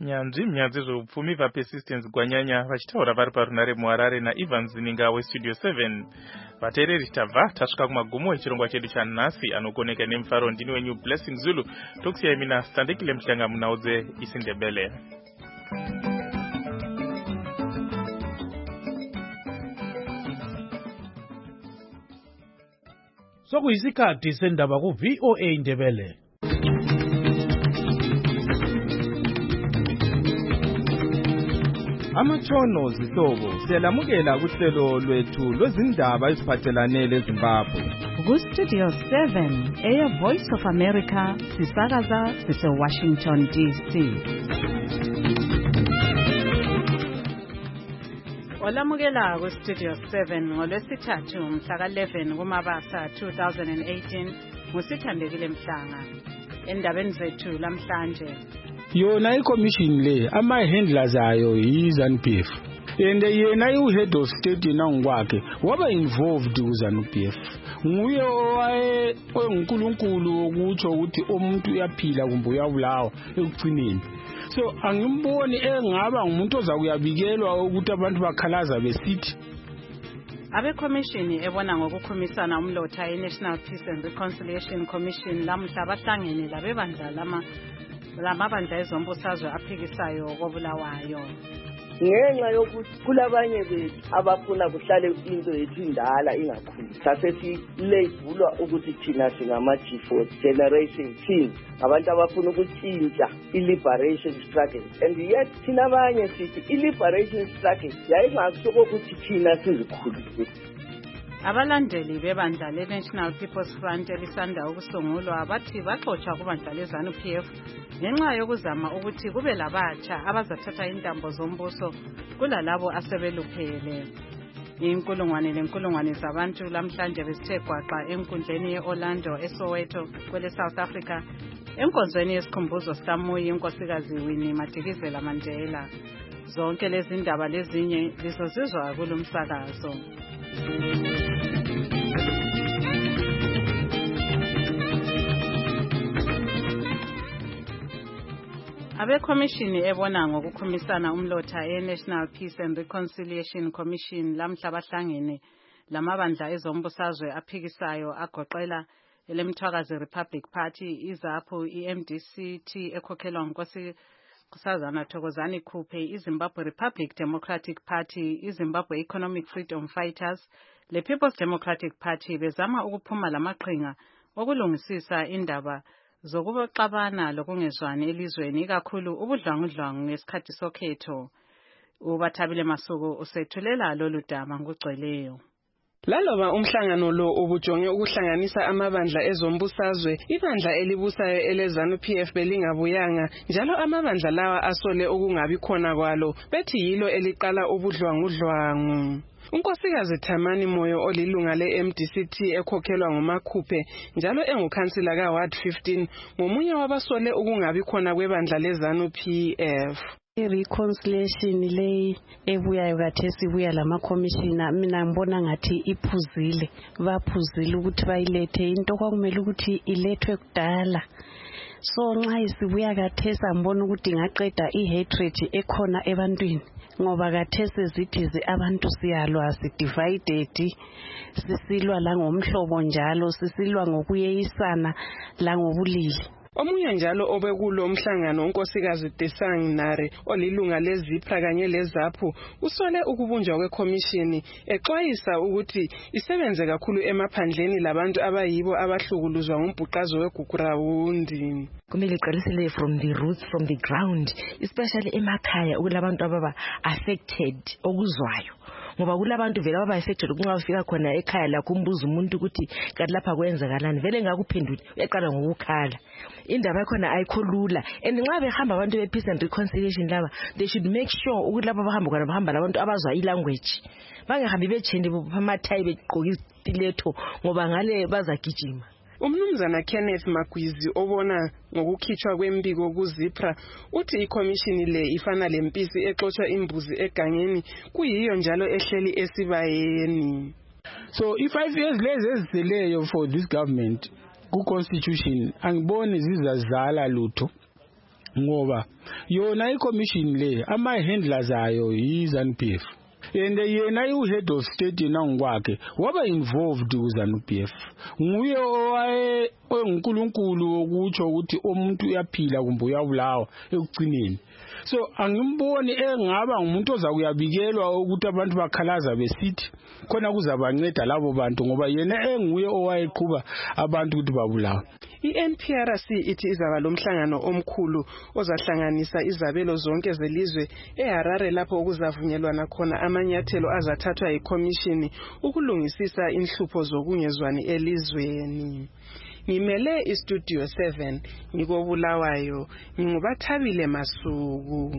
nyanzvi mnyanzi zveupfumi vapersistence gwanyanya vachitaura vari parunare muharare naEvans Zininga westudio seven. Vateereri tabva tasvika kumagumo echirongwa chedu chanhasi anokoneka nemufaro. Ndini wenyu Blessing Zulu, tokusiyai mina Standekile Mhlanga munaudze isindebele. Sokuyisikhathi sendaba ku V O A Indebele. Amatshono zihlobo siyalamukela kuhlelo lwethu lwezindaba eziphathelane leZimbabwe. Ku Studio seven, Air Voice of America, sisakaza sise Washington D C. Olamukela ku Studio seven ngolwesithathu mhla ka eleven kuMabasa two thousand eighteen ngusithandekile Mhlanga. Endabeni zethu lamhlanje, yona iCommission le ama-handlers ayo yi-ZANU-P F and yena i-head of state nangokwakhe waba involved ku-ZANU-P F. Nguye owaye oyinkulunkulu ukutsho ukuthi umuntu uyaphila kumbe uyabulawa ekugcineni. So angimboni engaba ngumuntu ozakuyabikelwa ukuthi abantu bakhalaza besithi. abekhomishini ebona ngokukhumisana umlotha i-National Peace and Reconciliation Commission lamhla bahlangene labebandla lama lamabandla ezombusazwe aphikisayo kobulawayo. Ngenxa yokuthi kulabanye bethu abafuna kuhlale into yethu indala ingakhuli, sasethi labelwa ukuthi thina singama-G fourth generation team, abantu abafuna ukutshintsha i-liberation struggle, and yet thina abanye sithi i-liberation struggle yayingakusho ukuthi thina sizikhulile. Abalandeli bebandla le-National People's Front elisanda ukusungulwa bathi baxotsha kubandla le-ZANU-P F ngenxa yokuzama ukuthi kube labatsha abazathatha intambo zombuso kulalabo asebeluphele. Inkulungwane lenkulungwane zabantu lamhlanje besithe gwaqa enkundleni ye-Orlando eSoweto kwele South Africa enkonzweni yesikhumbuzo sikaMuyi inkosikazi Winnie Madikizela Mandela. Zonke lezi ndaba lezinye lizozizwa kulo msakazo. Abekhomishini ebona ngokukhumisana umlotha e-National Peace and Reconciliation Commission lamhla bahlangene lamabandla ezombusazwe aphikisayo agoqela elemthwakazi Republic Party, iZAPU, i-M D C T ekhokhelwa ngunkosazana Thokozani Khuphe, iZimbabwe Republic Democratic Party, iZimbabwe Economic Freedom Fighters, le People's Democratic Party bezama ukuphuma lamaqhinga okulungisisa indaba zokuxabana lokungezwani elizweni ikakhulu ubudlwangudlwangu ngesikhathi sokhetho. Ubathabile Masuku usethulela lolu daba ngugcweleyo. Laloba umhlangano lo ubujonge ukuhlanganisa amabandla ezombusazwe, ibandla elibusayo ele-ZANU-P F belingabuyanga, njalo amabandla lawa asole ukungabi khona kwalo, bethi yilo eliqala ubudlwangudlwangu. Unkosikazi Thamani Moyo olilunga le-M D C T ekhokhelwa nguMakhuphe njalo engukhansila ka-Ward fifteen ngomunye wabasole ukungabi khona kwebandla le-ZANU-P F. I-reconciliation le ebuyayo kathesi ibuya lama-commissioner, mina ngibona ngathi iphuzile, baphuzile ukuthi bayilethe into kwakumele ukuthi ilethwe kudala. So nxa isibuya kathesi ngibona ukuthi ingaqeda i-hatred ekhona ebantwini, ngoba kathesi zithize abantu siyalwa, si-divided, sisilwa la ngomhlobo njalo, sisilwa ngokuyeyisana la ngobulili. Omunye njalo obekulo umhlangano unkosikazi Tesang Nare olilunga leZIPRA kanye leZAPU usole ukubunjwa kwekhomishini exwayisa ukuthi isebenze kakhulu emaphandleni labantu abayibo abahlukuluzwa ngumbhuqazo weGugurawundi. Kumele iqalisele from the roots, from the ground, especially emakhaya ukulabantu ababa affected okuzwayo. Ngoba kulabantu vele ababa affected kunxa ufika khona ekhaya lakho umbuza umuntu ukuthi kanti lapha kwenzakalani, vele ngakuphendula uyaqala ngokukhala. Indaba yakhona ayikho lula, and nxa behamba abantu be-peace and reconciliation laba, they should make sure ukuthi lapha bahamba khona bahamba labantu abazwa i-language, bangahambi betshende amathayi begqoka istiletho ngoba ngale bazagijima. Umnumzana Kenneth Magwizi obona ngokukhitshwa kwembiko kuZIPRA uthi ikhomishini le ifana lempisi exotsha imbuzi egangeni, kuyiyo njalo ehleli esibayeni. So i-five years lezi eziseleyo for this government ku-constitution angiboni zizazala lutho. ngoba yona iCommission le ama-handlers ayo yi-ZANU-P F and yena i-head of state nangokwakhe waba involved ku-ZANU-P F nguye owaye oNkulunkulu okutsho ukuthi umuntu uyaphila kumbe uyabulawa ekugcineni. So angimboni engaba ngumuntu ozakuyabikelwa ukuthi abantu bakhalaza besithi khona kuzabanceda labo bantu ngoba yena enguye owayeqhuba abantu ukuthi babulawa. I-N P R C ithi izaba lomhlangano omkhulu ozahlanganisa izabelo zonke zelizwe eHarare lapho okuzavunyelwana khona amanyathelo azathathwa yiCommission ukulungisisa inhlupho zokungezwani elizweni. Ngimele iStudio seven ngikobulawayo ngingubathabile Masuku.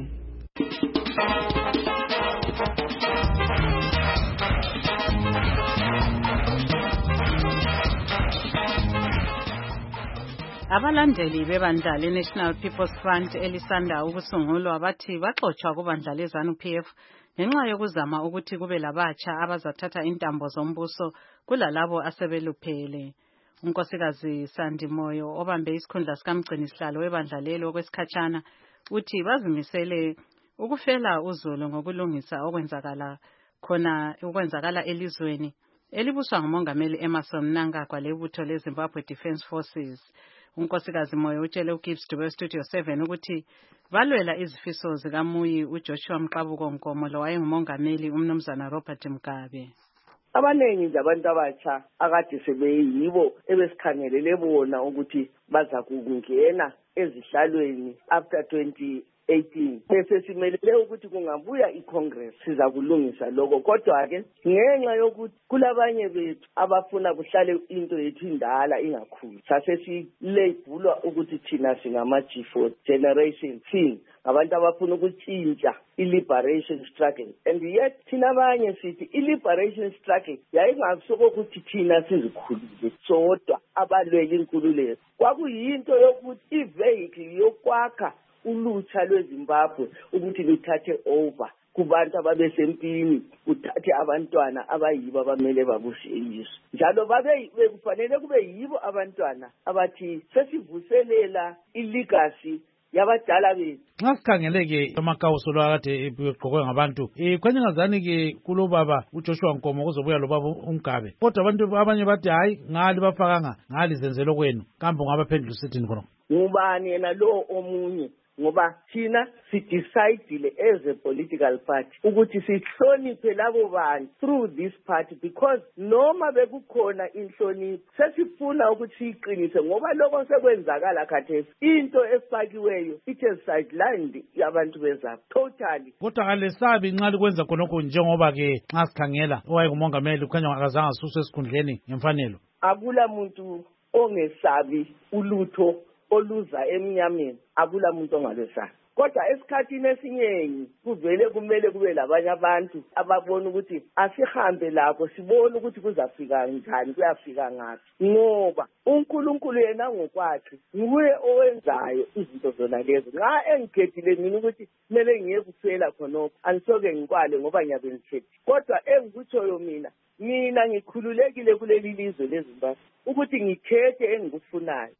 Abalandeli bebandla le-National People's Front elisanda ukusungulwa bathi baxotshwa kubandla le-ZANU-P F ngenxa yokuzama ukuthi kube labatsha abazathatha intambo zombuso kulalabo asebeluphele. Unkosikazi Sandi Moyo obambe isikhundla sikamgcinisihlalo webandla lelo okwesikhatshana uthi bazimisele ukufela uzulu ngokulungisa okwenzakala khona ukwenzakala elizweni elibuswa ngumongameli Emmerson Mnangagwa lebutho leZimbabwe Defence Forces. Unkosikazi Moyo utshele uGibbs Dube Studio seven ukuthi balwela izifiso zikaMuyi uJoshua Mqabuko Nkomo lo wayengumongameli umnumzana Robert Mugabe. Abanengi nje abantu abatsha akade sebeyibo ebesikhangelele bona ukuthi baza kungena ezihlalweni after twenty eighteen bese simelele ukuthi kungabuya iCongress siza kulungisa lokho kodwa ke ngenxa yokuthi kulabanye bethu abafuna kuhlale into yethu indala ingakhulu sase silabelwa ukuthi thina singama G four generation thing abantu abafuna ukutshintsha i-liberation struggle and yet thina abanye sithi i-liberation struggle yayingakusoko ukuthi thina sizikhulile sodwa abalwela inkululeko kwakuyinto yokuthi ivehicle yokwakha ulutsha lweZimbabwe ukuthi lithathe over kubantu ababesempini uthathe abantwana abayibo abamele babushe ilizwe njalo babe bekufanele kube yibo abantwana abathi sesivuselela ilegacy yabadala bethu. Nxa sikhangeleke amakawuso lwakade eqokwe ngabantu eh khanyangazani ke kulo baba uJoshua Nkomo kuzobuya lo baba uMgabe kodwa abantu abanye bathi hayi ngali bafakanga ngali zenzelo kwenu kambe ngabaphendula sithini khona ngubani yena lo omunye ngoba thina sidecidile as a political party ukuthi sihloniphe labo bantu through this party because noma bekukhona inhlonipho sesifuna ukuthi siqinise ngoba lokho sekwenzakala khathesi into efakiweyo it is sidelined yabantu bezabo totally kodwa alesabi nxa likwenza khonokho njengoba ke nxa sikhangela owayengumongameli kukhanya akazange asuswe esikhundleni ngemfanelo akula muntu ongesabi ulutho oluza emnyameni akula muntu ongalesana kodwa esikhathini esinyengi kuvele kumele kube labanye abantu ababona ukuthi asihambe lapho sibone ukuthi kuzafika njani kuyafika ngathi ngoba uNkulunkulu yena ngokwakhe nguye owenzayo izinto zona lezo nxa engikhethile mina ukuthi kumele ngiye kuphela khonokho anisoke ngikwale ngoba ngiyabengithethi kodwa engikutshoyo mina mina ngikhululekile kuleli lizwe leZimbabwe ukuthi ngikhethe engikufunayo.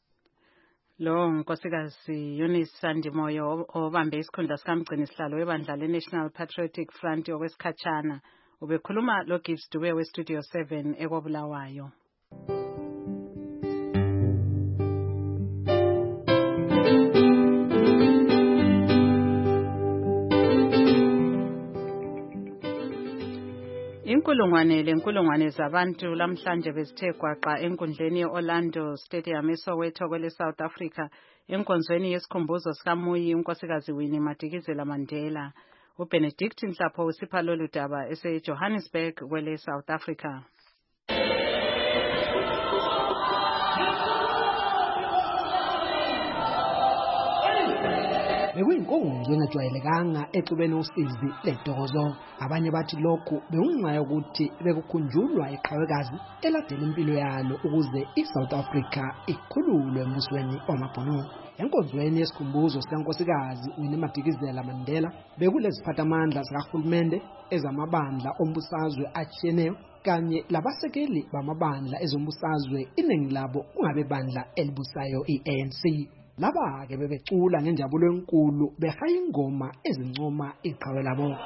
Lo nkosikazi Eunice Sandi Moyo obambe isikhundla sikamgcinisihlalo webandla le-National Patriotic Front okwesikhatshana ubekhuluma lo Gibbs Dube weStudio seven ekobulawayo. Inkulungwane lenkulungwane zabantu lamhlanje bezithe gwaqa enkundleni ye-Orlando Stadium eSoweto kwele South Africa enkonzweni yesikhumbuzo sikaMuyi unkosikazi Winnie Madikizela Mandela. uBenedict Nhlapho usipha lolu daba eseJohannesburg kwele South Africa. Bekuyinkonzo engajwayelekanga exubene usizi lentokozo abanye bathi lokhu bekunxa yokuthi bekukhunjulwa iqhawekazi eladela impilo yalo ukuze iSouth Africa ikhululwe embusweni wamabhunu. Enkonzweni yesikhumbuzo sikankosikazi Winnie Madikizela Mandela bekuleziphathamandla zikahulumende ezamabandla ombusazwe atshiyeneyo kanye labasekeli bamabandla ezombusazwe iningi labo kungabe bandla elibusayo i-A N C. laba ke bebecula ngenjabulo enkulu behaya ingoma ezincoma iqhawe labo.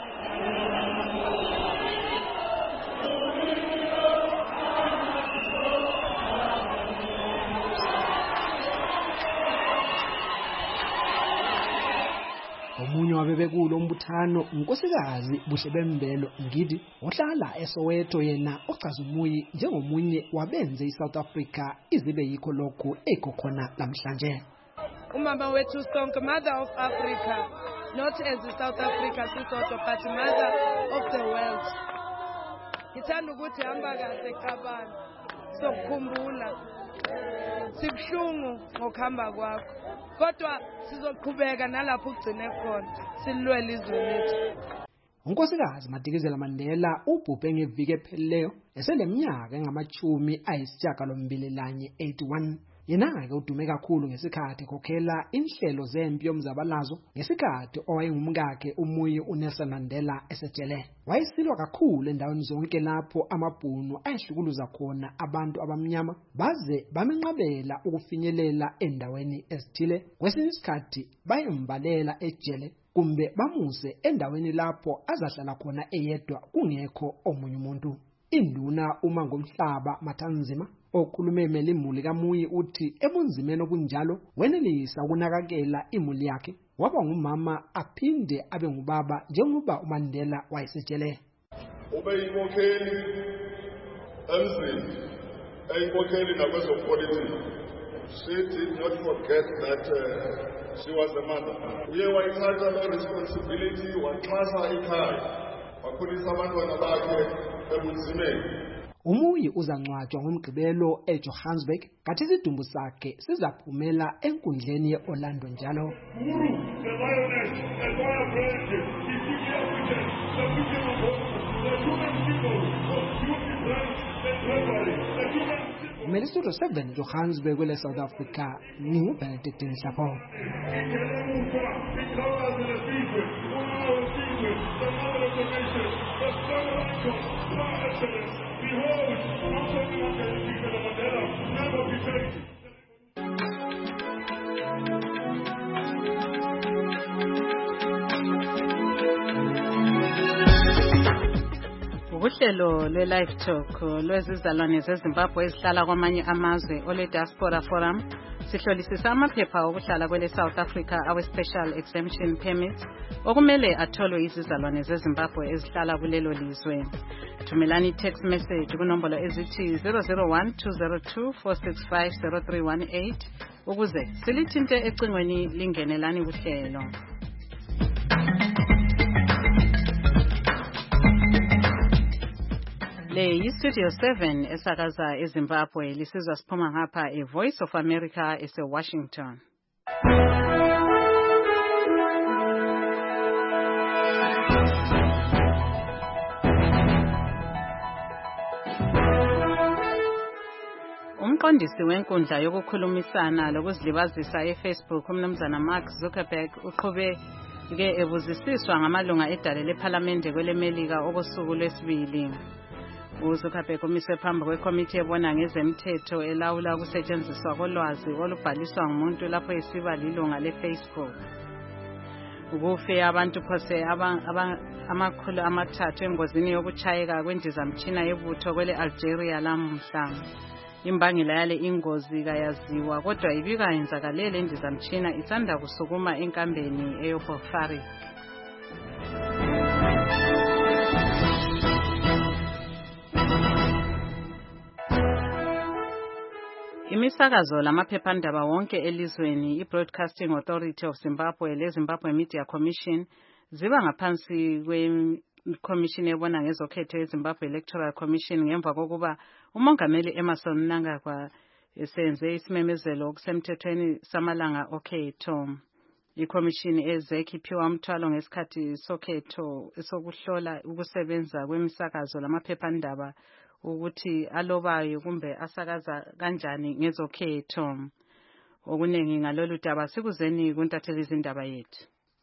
Omunye wabebekulo umbuthano unkosikazi Bushebembelo Ngidi ohlala eSoweto yena ochazumuyi njengomunye wabenze iSouth Africa izibe yikho lokho ekokhona namhlanje. Umama wethu sonke, mother of Africa, not as the South Africa sisodwa but mother of the world. Ngithanda ukuthi hamba kahle kabani sokukhumbula sibhlungu ngokuhamba kwakho. Kodwa sizoqhubeka nalapho ugcine khona silwele izwe lethu. Unkosikazi Madikizela Mandela ubhubhe ngeviki ephelileyo eseleminyaka engamachumi ayisishiyagalombili lanye eighty-one. Yena-ke udume kakhulu ngesikhathi ekhokhela inhlelo zempi yomzabalazo ngesikhathi owayengumkakhe umuyi uNelson Mandela esejele. Wayesilwa kakhulu endaweni zonke lapho amabhunu ayehlukuluza khona abantu abamnyama baze bamenqabela ukufinyelela endaweni ezithile. Kwesinye isikhathi bayembalela ejele kumbe bamuse endaweni lapho azahlala khona eyedwa kungekho omunye umuntu. Induna uma ngomhlaba Mathanzima okhulume melimuli kaMuyi uthi ebunzimeni obunjalo wenelisa ukunakakela imuli yakhe waba ngumama aphinde abe ngubaba njengoba uMandela wayesejele. Ubeyinkokheli emzini eyinkokheli nakwezopolitiki. She did not forget that uh, she was a mother. Uye wayithatha lo responsibility waxhasa ikhaya wakhulisa abantwana bakhe ebunzimeni. Umuyi uzangcwatshwa ngomgqibelo eJohannesburg kanti isidumbu sakhe sizaphumela enkundleni yeOrlando njalo. Melisotho seven Johannesburg kwele South Africa ninguBenedict Nhlapho. Uhlelo lwe-Live Talk lwezizalwane zeZimbabwe ezihlala kwamanye amazwe ole Diaspora Forum sihlolisisa amaphepha okuhlala kwele South Africa awe-Special Exemption Permit okumele atholwe izizalwane zeZimbabwe ezihlala kulelo lizwe. Thumelani text message kunombolo ezithi zero zero one two zero two four six five zero three one eight ukuze silithinte ecingweni lingenelani kuhlelo. Le yi-Studio seven esakaza eZimbabwe lisizwa siphuma ngapha e-Voice of America ese-Washington. Umqondisi wenkundla yokukhulumisana lokuzilibazisa eFacebook umnumzana Mark Zuckerberg uqhube ke ebuzisiswa ngamalunga edale lePhalamende kweleMelika okosuku lwesibili. uZuckerberg umise phambi kwekomiti ebona ngezemthetho elawula ukusetshenziswa kolwazi olubhaliswa ngumuntu lapho esiba lilunga leFacebook. Ukufe abantu phose amakhulu amathathu engozini yokutshayeka kwendizamtshina yebutho kwele Algeria lamuhla. Imbangela yale ingozi kayaziwa kodwa ibika yenzakalele indizamtshina isanda kusukuma enkambeni eyoBofari. Imisakazo lamaphephandaba wonke elizweni iBroadcasting Authority of Zimbabwe leZimbabwe Media Commission ziba ngaphansi kweCommission ebona ngezokhetho yeZimbabwe Electoral Commission ngemva kokuba uMongameli Emmerson Mnangagwa esenze isimemezelo okusemthethweni samalanga okhetho. ICommission ezekhiphiwa umthwalo ngesikhathi sokhetho esokuhlola ukusebenza kwemisakazo lamaphephandaba ukuthi alobayo kumbe asakaza kanjani ngezokhetho. Okunengi ngalolu daba sikuzeni kuntatheli izindaba yethu.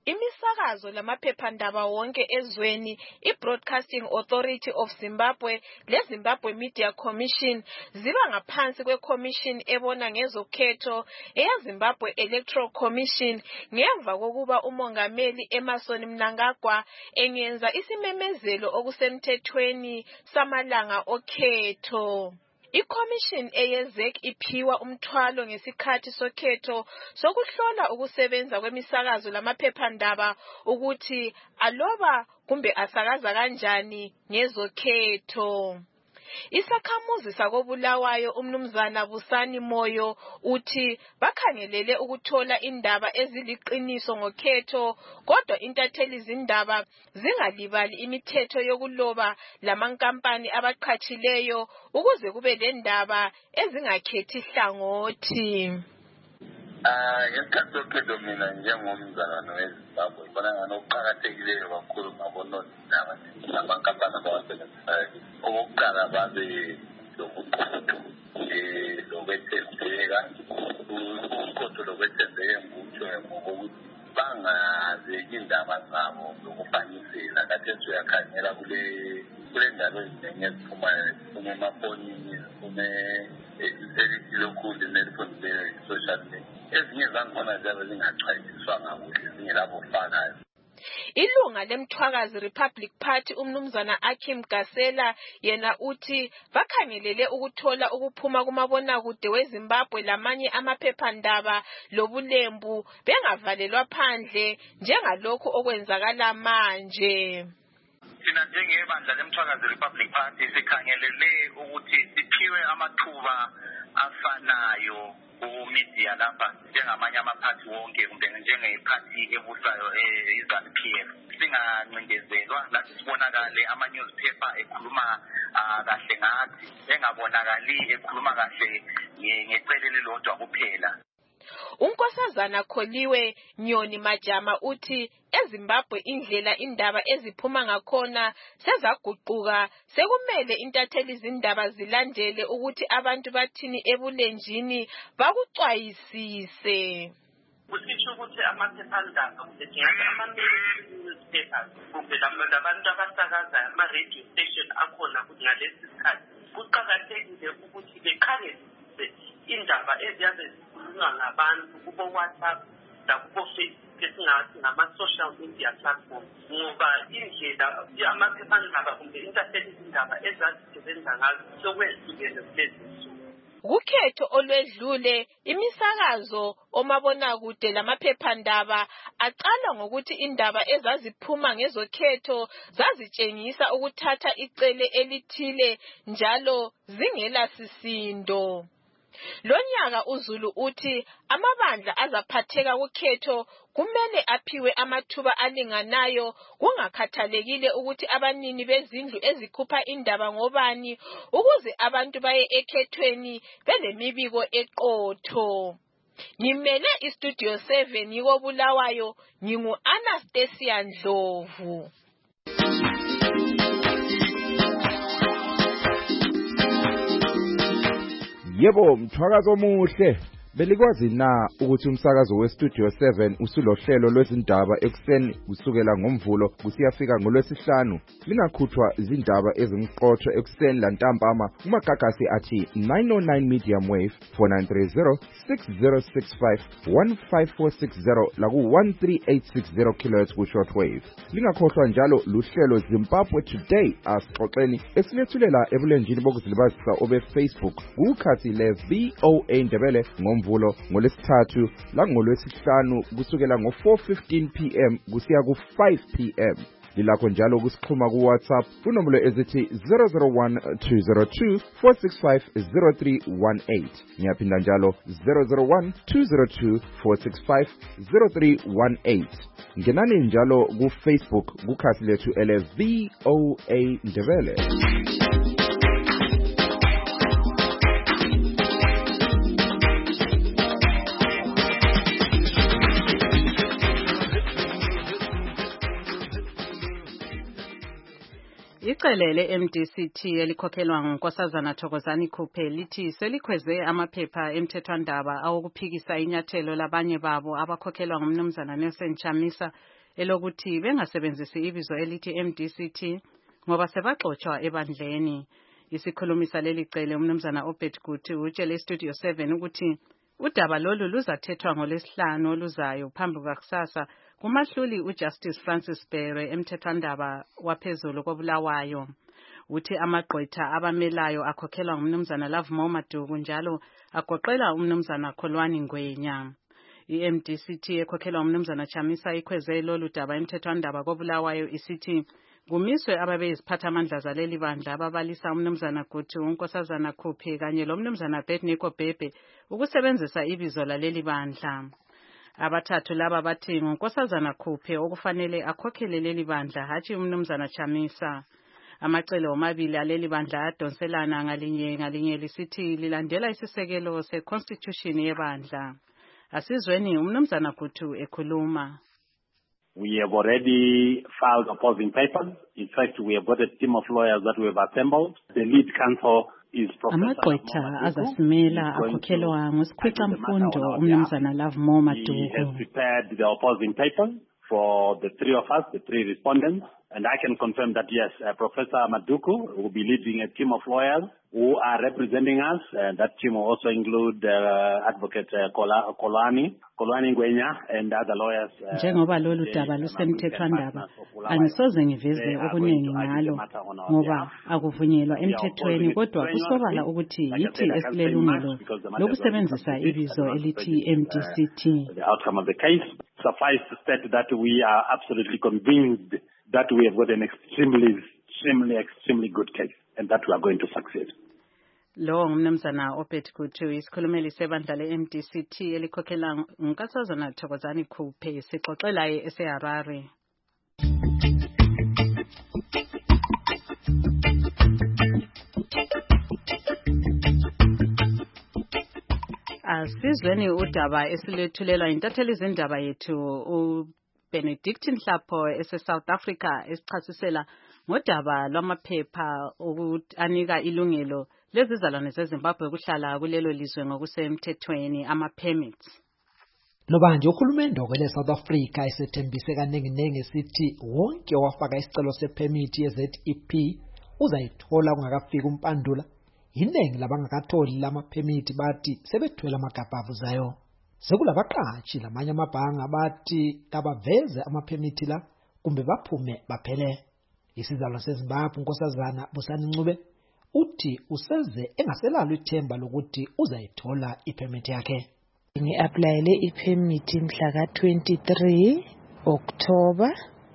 imisakazo lamaphephandaba wonke ezweni, i-Broadcasting Authority of Zimbabwe le-Zimbabwe Media Commission ziba ngaphansi kwe-commission ebona ngezokhetho eya-Zimbabwe Electoral Commission ngemva kokuba umongameli Emmerson Mnangagwa engenza isimemezelo okusemthethweni samalanga okhetho. I-Commission eyezek iphiwa umthwalo ngesikhathi sokhetho sokuhlola ukusebenza kwemisakazo lamaphephandaba ukuthi aloba kumbe asakaza kanjani ngezokhetho. Isakhamuzi sakobulawayo umnumzana Busani Moyo uthi bakhangelele ukuthola indaba eziliqiniso ngokhetho kodwa intatheli zindaba zingalibali imithetho yokuloba lamankampani abaqhatshileyo ukuze kube lendaba ezingakhethi hlangothi. Ah, ngesikhathi sokhetho mina njengomzalwane weZimbabwe ngibona ngani okuqakathekileyo kakhulu ngabonondaba namankampani abawasebenzisayo. Okokuqala babe lobuqotho um lokwethembeka. Ubuqotho lokwethembeka ngutsho ngokuthi bangazeki indaba zabo zokufanisela. Khathesi uyakhangela kule kule ndaba eziningi eziphumayo ziphume emafonini ziphume elokhulu nelifundile i-social media. Ezinye zangikhona ziyabe zingachwayisiswanga kuhle zingelabufakazi. Ilunga lemthwakazi Republic Party umnumzana Akim Gasela yena uthi bakhangelele ukuthola ukuphuma kumabonakude weZimbabwe lamanye amaphephandaba lobulembu bengavalelwa phandle njengalokho okwenzakala manje. Thina njengebandla lemthwakazi Republic Party sikhangelele ukuthi siphiwe amathuba afanayo ku-media lapha njengamanye amaphathi wonke kumbe njengephathi ebusayo i-ZANU P F. Singancindezelwa lathi sibonakale ama-newspaper ekhuluma kahle ngathi engabonakali ekhuluma kahle ngecele lilodwa kuphela. Unkosazana Kholiwe Nyoni Majama uthi eZimbabwe indlela indaba eziphuma ngakhona sezaguquka sekumele intatheli izindaba zilandele ukuthi abantu bathini ebulenjini bakucwayisise. Kusitsho ukuthi amaphephandaba njengathi ama-newspapers kumbe labantu abasakaza ama-radio station akhona ngalesi sikhathi kuqakathekile ukuthi bekhangelise indaba eziyabe zikhulunywa ngabantu kubo WhatsApp nakubo Facebook esingathi ngama-social media platform ngoba indlela amaphephandaba kumbe intatheli izindaba ezazisebenza ngazo sokwehlukene kulezi nsuku. Ukhetho olwedlule imisakazo omabonakude lamaphephandaba aqala ngokuthi indaba ezaziphuma ngezokhetho zazitshengisa ukuthatha icele elithile njalo zingela sisindo. Lonyaka uZulu uthi amabandla azaphatheka ukhetho kumele aphiwe amathuba alinganayo kungakhathalekile ukuthi abanini bezindlu ezikhupha indaba ngobani ukuze abantu baye ekhethweni belemibiko eqotho. Ngimele iStudio seven yikobulawayo ngingu Anastasia Ndlovu. Yebo, mthwakazo omuhle. Belikwazi na ukuthi umsakazo weStudio seven usulohlelo lwezindaba ekseni kusukela ngomvulo kusiyafika ngolwesihlanu. Lingakhuthwa izindaba ezimqotho ekseni lantambama kumagagasi athi nine oh nine medium wave four nine three zero six zero six five one five four six zero laku one three eight six zero kilohertz ku shortwave. Lingakhohlwa njalo luhlelo Zimbabwe Today asixoxeni esilethulela ebulenjini bokuzilibazisa obe Facebook kukhathi le V O A Ndebele ngomvulo ngolesithathu langolwesihlanu kusukela ngo four fifteen p m kusiya ku five p m. Lilakho njalo kusixhuma ku WhatsApp kunombolo ezithi zero zero one two zero two four six five zero three one eight. Ngiyaphinda njalo zero zero one two zero two four six five zero three one eight. Ngenani njalo ku Facebook kukhasi lethu ele V O A Ndebele. Icele le-M D C T elikhokhelwa ngunkosazana Thokozani Khuphe lithi selikhweze amaphepha emthethwandaba awokuphikisa inyathelo labanye babo abakhokhelwa ngumnumzana Nelson Chamisa elokuthi bengasebenzisi ibizo elithi M D C T ngoba sebaxotshwa ebandleni. Isikhulumi saleli cele umnumzana Obed Guti utshele Studio seven ukuthi udaba lolu luzathethwa ngolesihlanu oluzayo phambi kwakusasa kumahluli uJustice Francis Bere emthethwandaba waphezulu koBulawayo. Uthi amagqwetha abamelayo akhokhelwa ngumnumzana Lovemore Maduku njalo agoqela umnumzana Kholwani Ngwenya. I-M D C T ekhokhelwa umnumzana Chamisa ikhweze lolu daba emthethwandaba koBulawayo isithi kumiswe ababeyiziphathamandla zaleli bandla ababalisa umnumzana Guti, unkosazana Khuphe kanye lomnumzana Betniko Bhebhe ukusebenzisa ibizo laleli bandla. Abathathu laba bathi unkosazana Khuphe okufanele akhokhele leli bandla hatshi umnumzana Chamisa. Amacele omabili aleli bandla adonselana ngalinye ngalinye lisithi lilandela isisekelo se-constitution yebandla. Asizweni umnumzana Guti ekhuluma. We have already filed opposing papers. In fact, we have got a team of lawyers that we have assembled. The lead counsel is Professor Amagqwetha azasimela akhokhelwa ngusikhwicamfundo umnumzana Lovemore Maduku. He has prepared the opposing papers for the three of us, the three respondents. And I can confirm that, yes, uh, Professor Maduku will be leading a team of lawyers who are representing us. Uh, that team will also include uh, Advocate uh, Kola, Kolani, Kolani Ngwenya and other lawyers. Njengoba lolu daba lusemthethwandaba angisoze ngiveze okuningi ngalo ngoba akuvunyelwa emthethweni kodwa kusobala ukuthi yithi esilelungelo lokusebenzisa ibizo elithi M D C T. The outcome of the case suffice to state that we are absolutely convinced that we have got an extremely, extremely, extremely good case and that we are going to succeed. Lo ngumnumzana Obed Guti isikhulumeli sebandla le-M D C T elikhokhela unkosazana Thokozani Khuphe sixoxela eseHarare. Asizweni udaba esilethulelwa intatheli zindaba yethu Benedict Nhlapho ese South Africa esichasisela ngodaba lwamaphepha okuanika ilungelo lezizalwane zeZimbabwe ukuhlala kulelo lizwe ngokusemthethweni ama permits. Loba nje uhulumende okwele South Africa esethembise kaningi ningi sithi wonke owafaka isicelo sepermit ye Z E P uzayithola kungakafika umpandula. Iningi labangakatholi lama permit bathi sebethwele amagabha avuzayo. Sekulabaqashi lamanye amabhanga bathi kabaveze amaphemithi la kumbe baphume baphele. Isizalwane seZimbabwe unkosazana Busani Ncube uthi useze engaselalo ithemba lokuthi uzayithola ipermit yakhe. Ngi-applyele ipermit mhla ka twenty-three October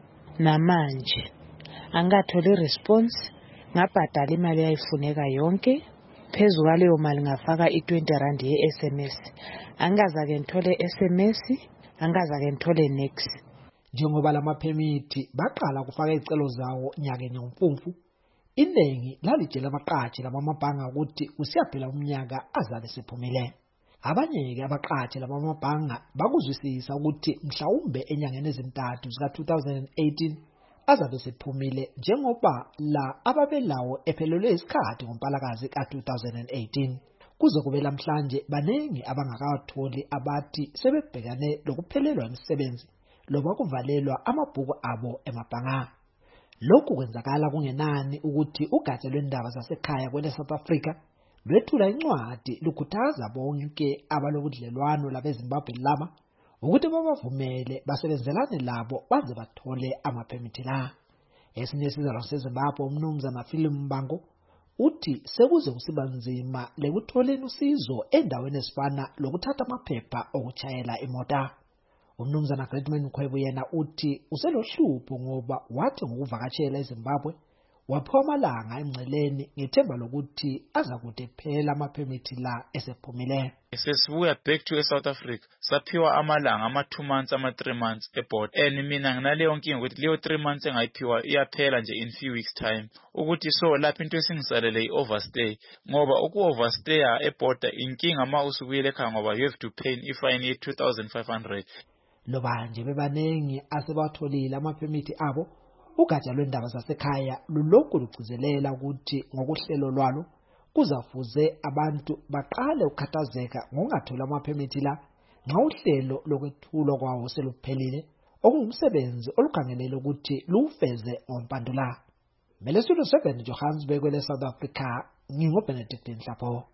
namanje angatholi response, ngabhadala imali yayifuneka yonke. Phezu kwaleyo mali ngafaka i-twenty rand ye-S M S. Angazake ngithole S M S, angazake ngithole next. Njengoba lama permit baqala kufaka izicelo zawo nyaka enyomfumfu, iningi lalijela abaqashi lamabhanga ukuthi usiyaphela umnyaka azabe sephumile. Abanye ke abaqashi lamabhanga bakuzwisisa ukuthi mhlawumbe enyangeni ezintathu zika two thousand eighteen azabe sephumile njengoba la ababelawo ephelelwe isikhathi ngompalakazi ka two thousand eighteen. Kuze kube namhlanje banengi abangakatholi abathi sebebhekane lokuphelelwa imisebenzi loba kuvalelwa amabhuku abo emabhanga. Lokhu kwenzakala kungenani ukuthi ugatsha lwendaba zasekhaya kwele South Africa lwethula incwadi lukhuthaza bonke abalobudlelwano labeZimbabwe laba ukuthi babavumele basebenzelane labo baze bathole amaphemithi la. Esinye isizalwane seZimbabwe umnumzana Philip Mbango uthi sekuze kusiba nzima lekutholeni usizo endaweni ezifana lokuthatha amaphepha okuchayela imota. Umnumzana Gretman Khwebu yena uthi uselohlupho ngoba wathi ngokuvakatshela eZimbabwe waphiwa amalanga emngceleni ngethemba lokuthi azakude phela amaphemithi la esephumile. Sesibuya back to South Africa saphiwa amalanga ama two months ama three months eboard and mina nginaleyo nkinga ukuthi leyo three months engayiphiwa iyaphela nje in few weeks time ukuthi so lapha into esingisalele i-overstay ngoba uku-overstay eboard inkinga ma usubuyele ekhaya ngoba you have to pay ifine ye two thousand five hundred. Loba nje bebanengi asebatholile amaphemithi abo, ugatsha lwendaba zasekhaya lulokhu lugcizelela ukuthi ngokuhlelo lwalo kuzafuze abantu baqale ukukhathazeka ngokungathola amaphemithi la nxa uhlelo lokwethulwa kwawo seluphelile okungumsebenzi olukhangelele ukuthi luwufeze ngompandula. Mele Studio seven Johannesburg kwele South Africa, ngingoBenedict Nhlapho.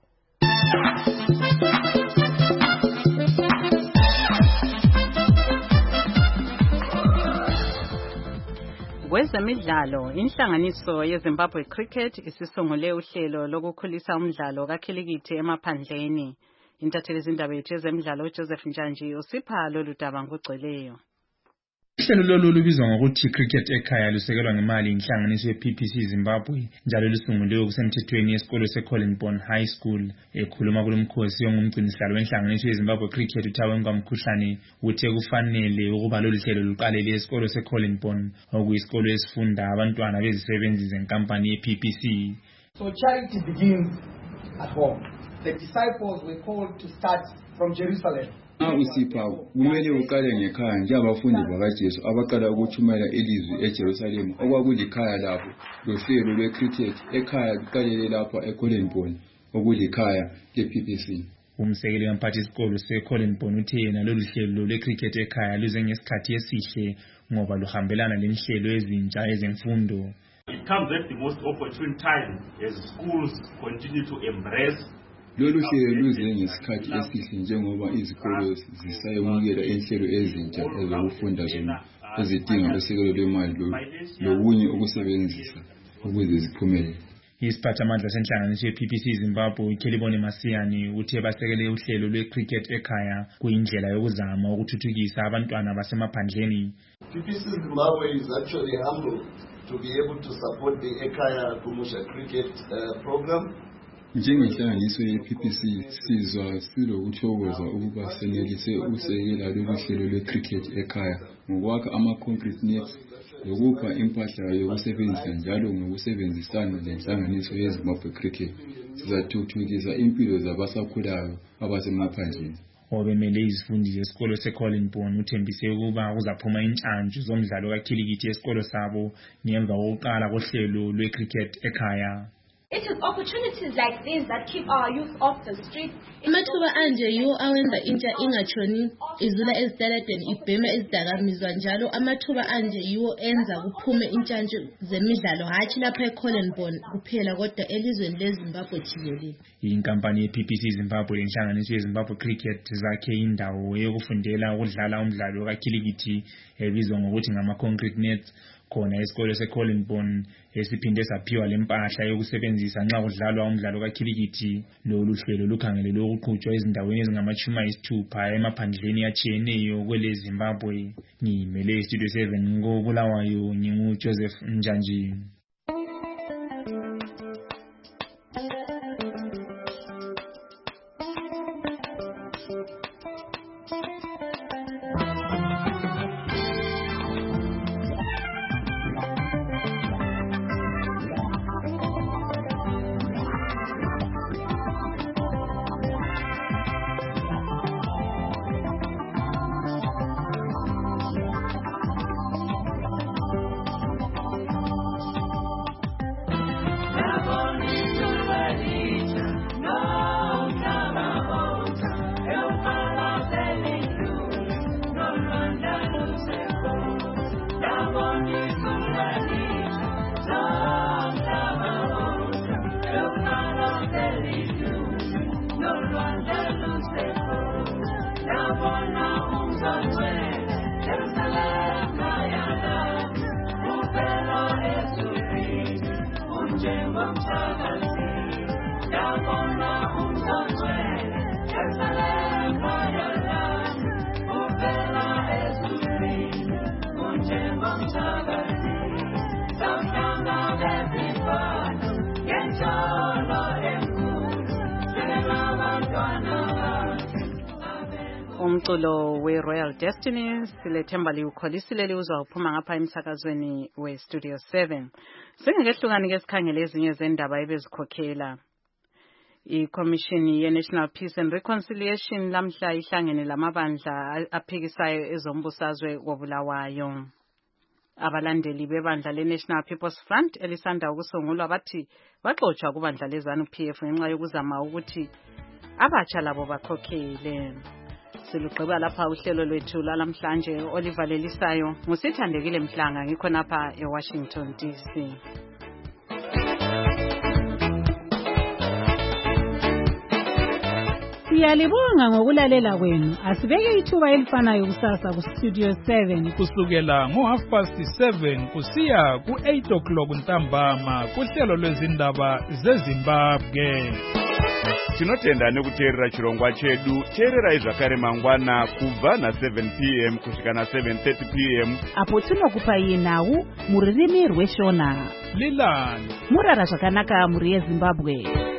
Kwezemidlalo, inhlanganiso yeZimbabwe Cricket isisungule uhlelo lokukhulisa umdlalo kakhilikithi emaphandleni. Intatheli zindaba yethu yezemidlalo uJoseph Njanji usipha lolu daba ngokugcweleyo. Uhlelo lolu lubizwa ngokuthi Cricket ekhaya lusekelwa ngemali inhlanganiso ye-P P C Zimbabwe njalo lusunguliwe kusemthethweni yesikolo se-Collinborn High School. Ekhuluma kulomkhosi ongumgcinisihlalo wenhlanganiso yeZimbabwe Cricket uThawe Nkamkhuhlane uthe kufanele ukuba lolu hlelo luqalele esikolo se-Collinborn okuyisikolo esifunda abantwana bezisebenzi zenkampani ye-P P C. So charity begins at home. The disciples were called to start from Jerusalem. Na usipha kumele uqale ngekhaya njengabafundi bakaJesu abaqala ukuthumela ilizwi eJerusalem okwakulikhaya labo. Lohlelo lwe-cricket ekhaya luqalele lapha eCollinborn okulikhaya le-P P C. Umsekeli kamphathisikolo se-Collinborn uthe yena lolu hlelo lwe-cricket ekhaya luze ngesikhathi esihle ngoba luhambelana lenhlelo ezintsha ezemfundo. It comes at the most opportune time as schools continue to embrace lolu hlelo luze ngesikhathi esihle njengoba izikolo zisayemukela inhlelo ezintsha ezokufunda zona ezidinga usekelo lwemali lokunye ukusebenzisa ukuze ziphumelele. Isiphathamandla senhlanganiso ye-P P C Zimbabwe Kelibone Masiyane uthe basekele uhlelo lwe-cricket ekhaya kuyindlela yokuzama ukuthuthukisa abantwana basemaphandleni. P P C Zimbabwe is actually humbled to be able to support the Ekhaya Kumusha cricket uh, program. Njengenhlanganiso ye-P P C sizwa silokuthokoza ukuba senelise ukusekela lolu hlelo lwe-cricket ekhaya ngokwakha ama-concrete nets lokupha impahla yokusebenzisa njalo ngokusebenzisana nenhlanganiso yeZimbabwe Cricket sizathuthukisa impilo zabasakhulayo abasemaphandleni. Obemele izifundi zesikolo se-Collinborn uthembise ukuba kuzaphuma intshantshu zomdlalo kakhilikithi esikolo sabo ngemva kokuqala kohlelo lwe-cricket ekhaya. It is opportunities like these that keep our youth off the streets. Amathuba anje yiwo awenza intsha ingatshoni izula ezitaladeni ibhema ezidakamizwa njalo amathuba anje yiwo enza kuphume intshantshu zemidlalo hatshi lapha eCollinborn kuphela kodwa elizweni leZimbabwe jikelele. Inkampani ye-P P C Zimbabwe lenhlanganiso yeZimbabwe Cricket zakhe indawo yokufundela ukudlala umdlalo kakhilikithi ebizwa ngokuthi ngama-concrete nets khona esikolo se-Collinborn esiphinde saphiwa lempahla yokusebenzisa nxa kudlalwa umdlalo kakhilikithi. Lolu hlelo lukhangelelwe ukuqhutshwa ezindaweni ezingamashumi ayisithupha emaphandleni atshiyeneyo kwele Zimbabwe. Ngimele Studio seven koBulawayo nginguJoseph Njanji. Umculo we-Royal Destiny silethemba liwukholisile liwuzwa uphuma ngapha emsakazweni we-Studio seven. Singekehlukani ke sikhangele ezinye zendaba ebezikhokhela. I-Commission ye-National Peace and Reconciliation lamhla ihlangene lamabandla aphikisayo ezombusazwe koBulawayo. Abalandeli bebandla le-National People's Front elisanda ukusungulwa bathi baxotsha kubandla le-ZANU-P F ngenxa yokuzama ukuthi abatsha labo bakhokhele. silugqiba lapha uhlelo lwethu lalamhlanje olivalelisayo ngusithandekile Mhlanga ngikho napha eWashington D C. Siyalibonga ngokulalela kwenu. Asibeke ithuba elifanayo kusasa ku Studio seven kusukela ngo half past seven kusiya ku eight o'clock ntambama kuhlelo lwezindaba zeZimbabwe. Tinotenda nekuteerera chirongwa chedu. Teererai zvakare mangwana kubva na seven p m kusvika na seven thirty p m apo tinokupai nhau muririmi rweshona. Lilani murara zvakanaka muri yeZimbabwe.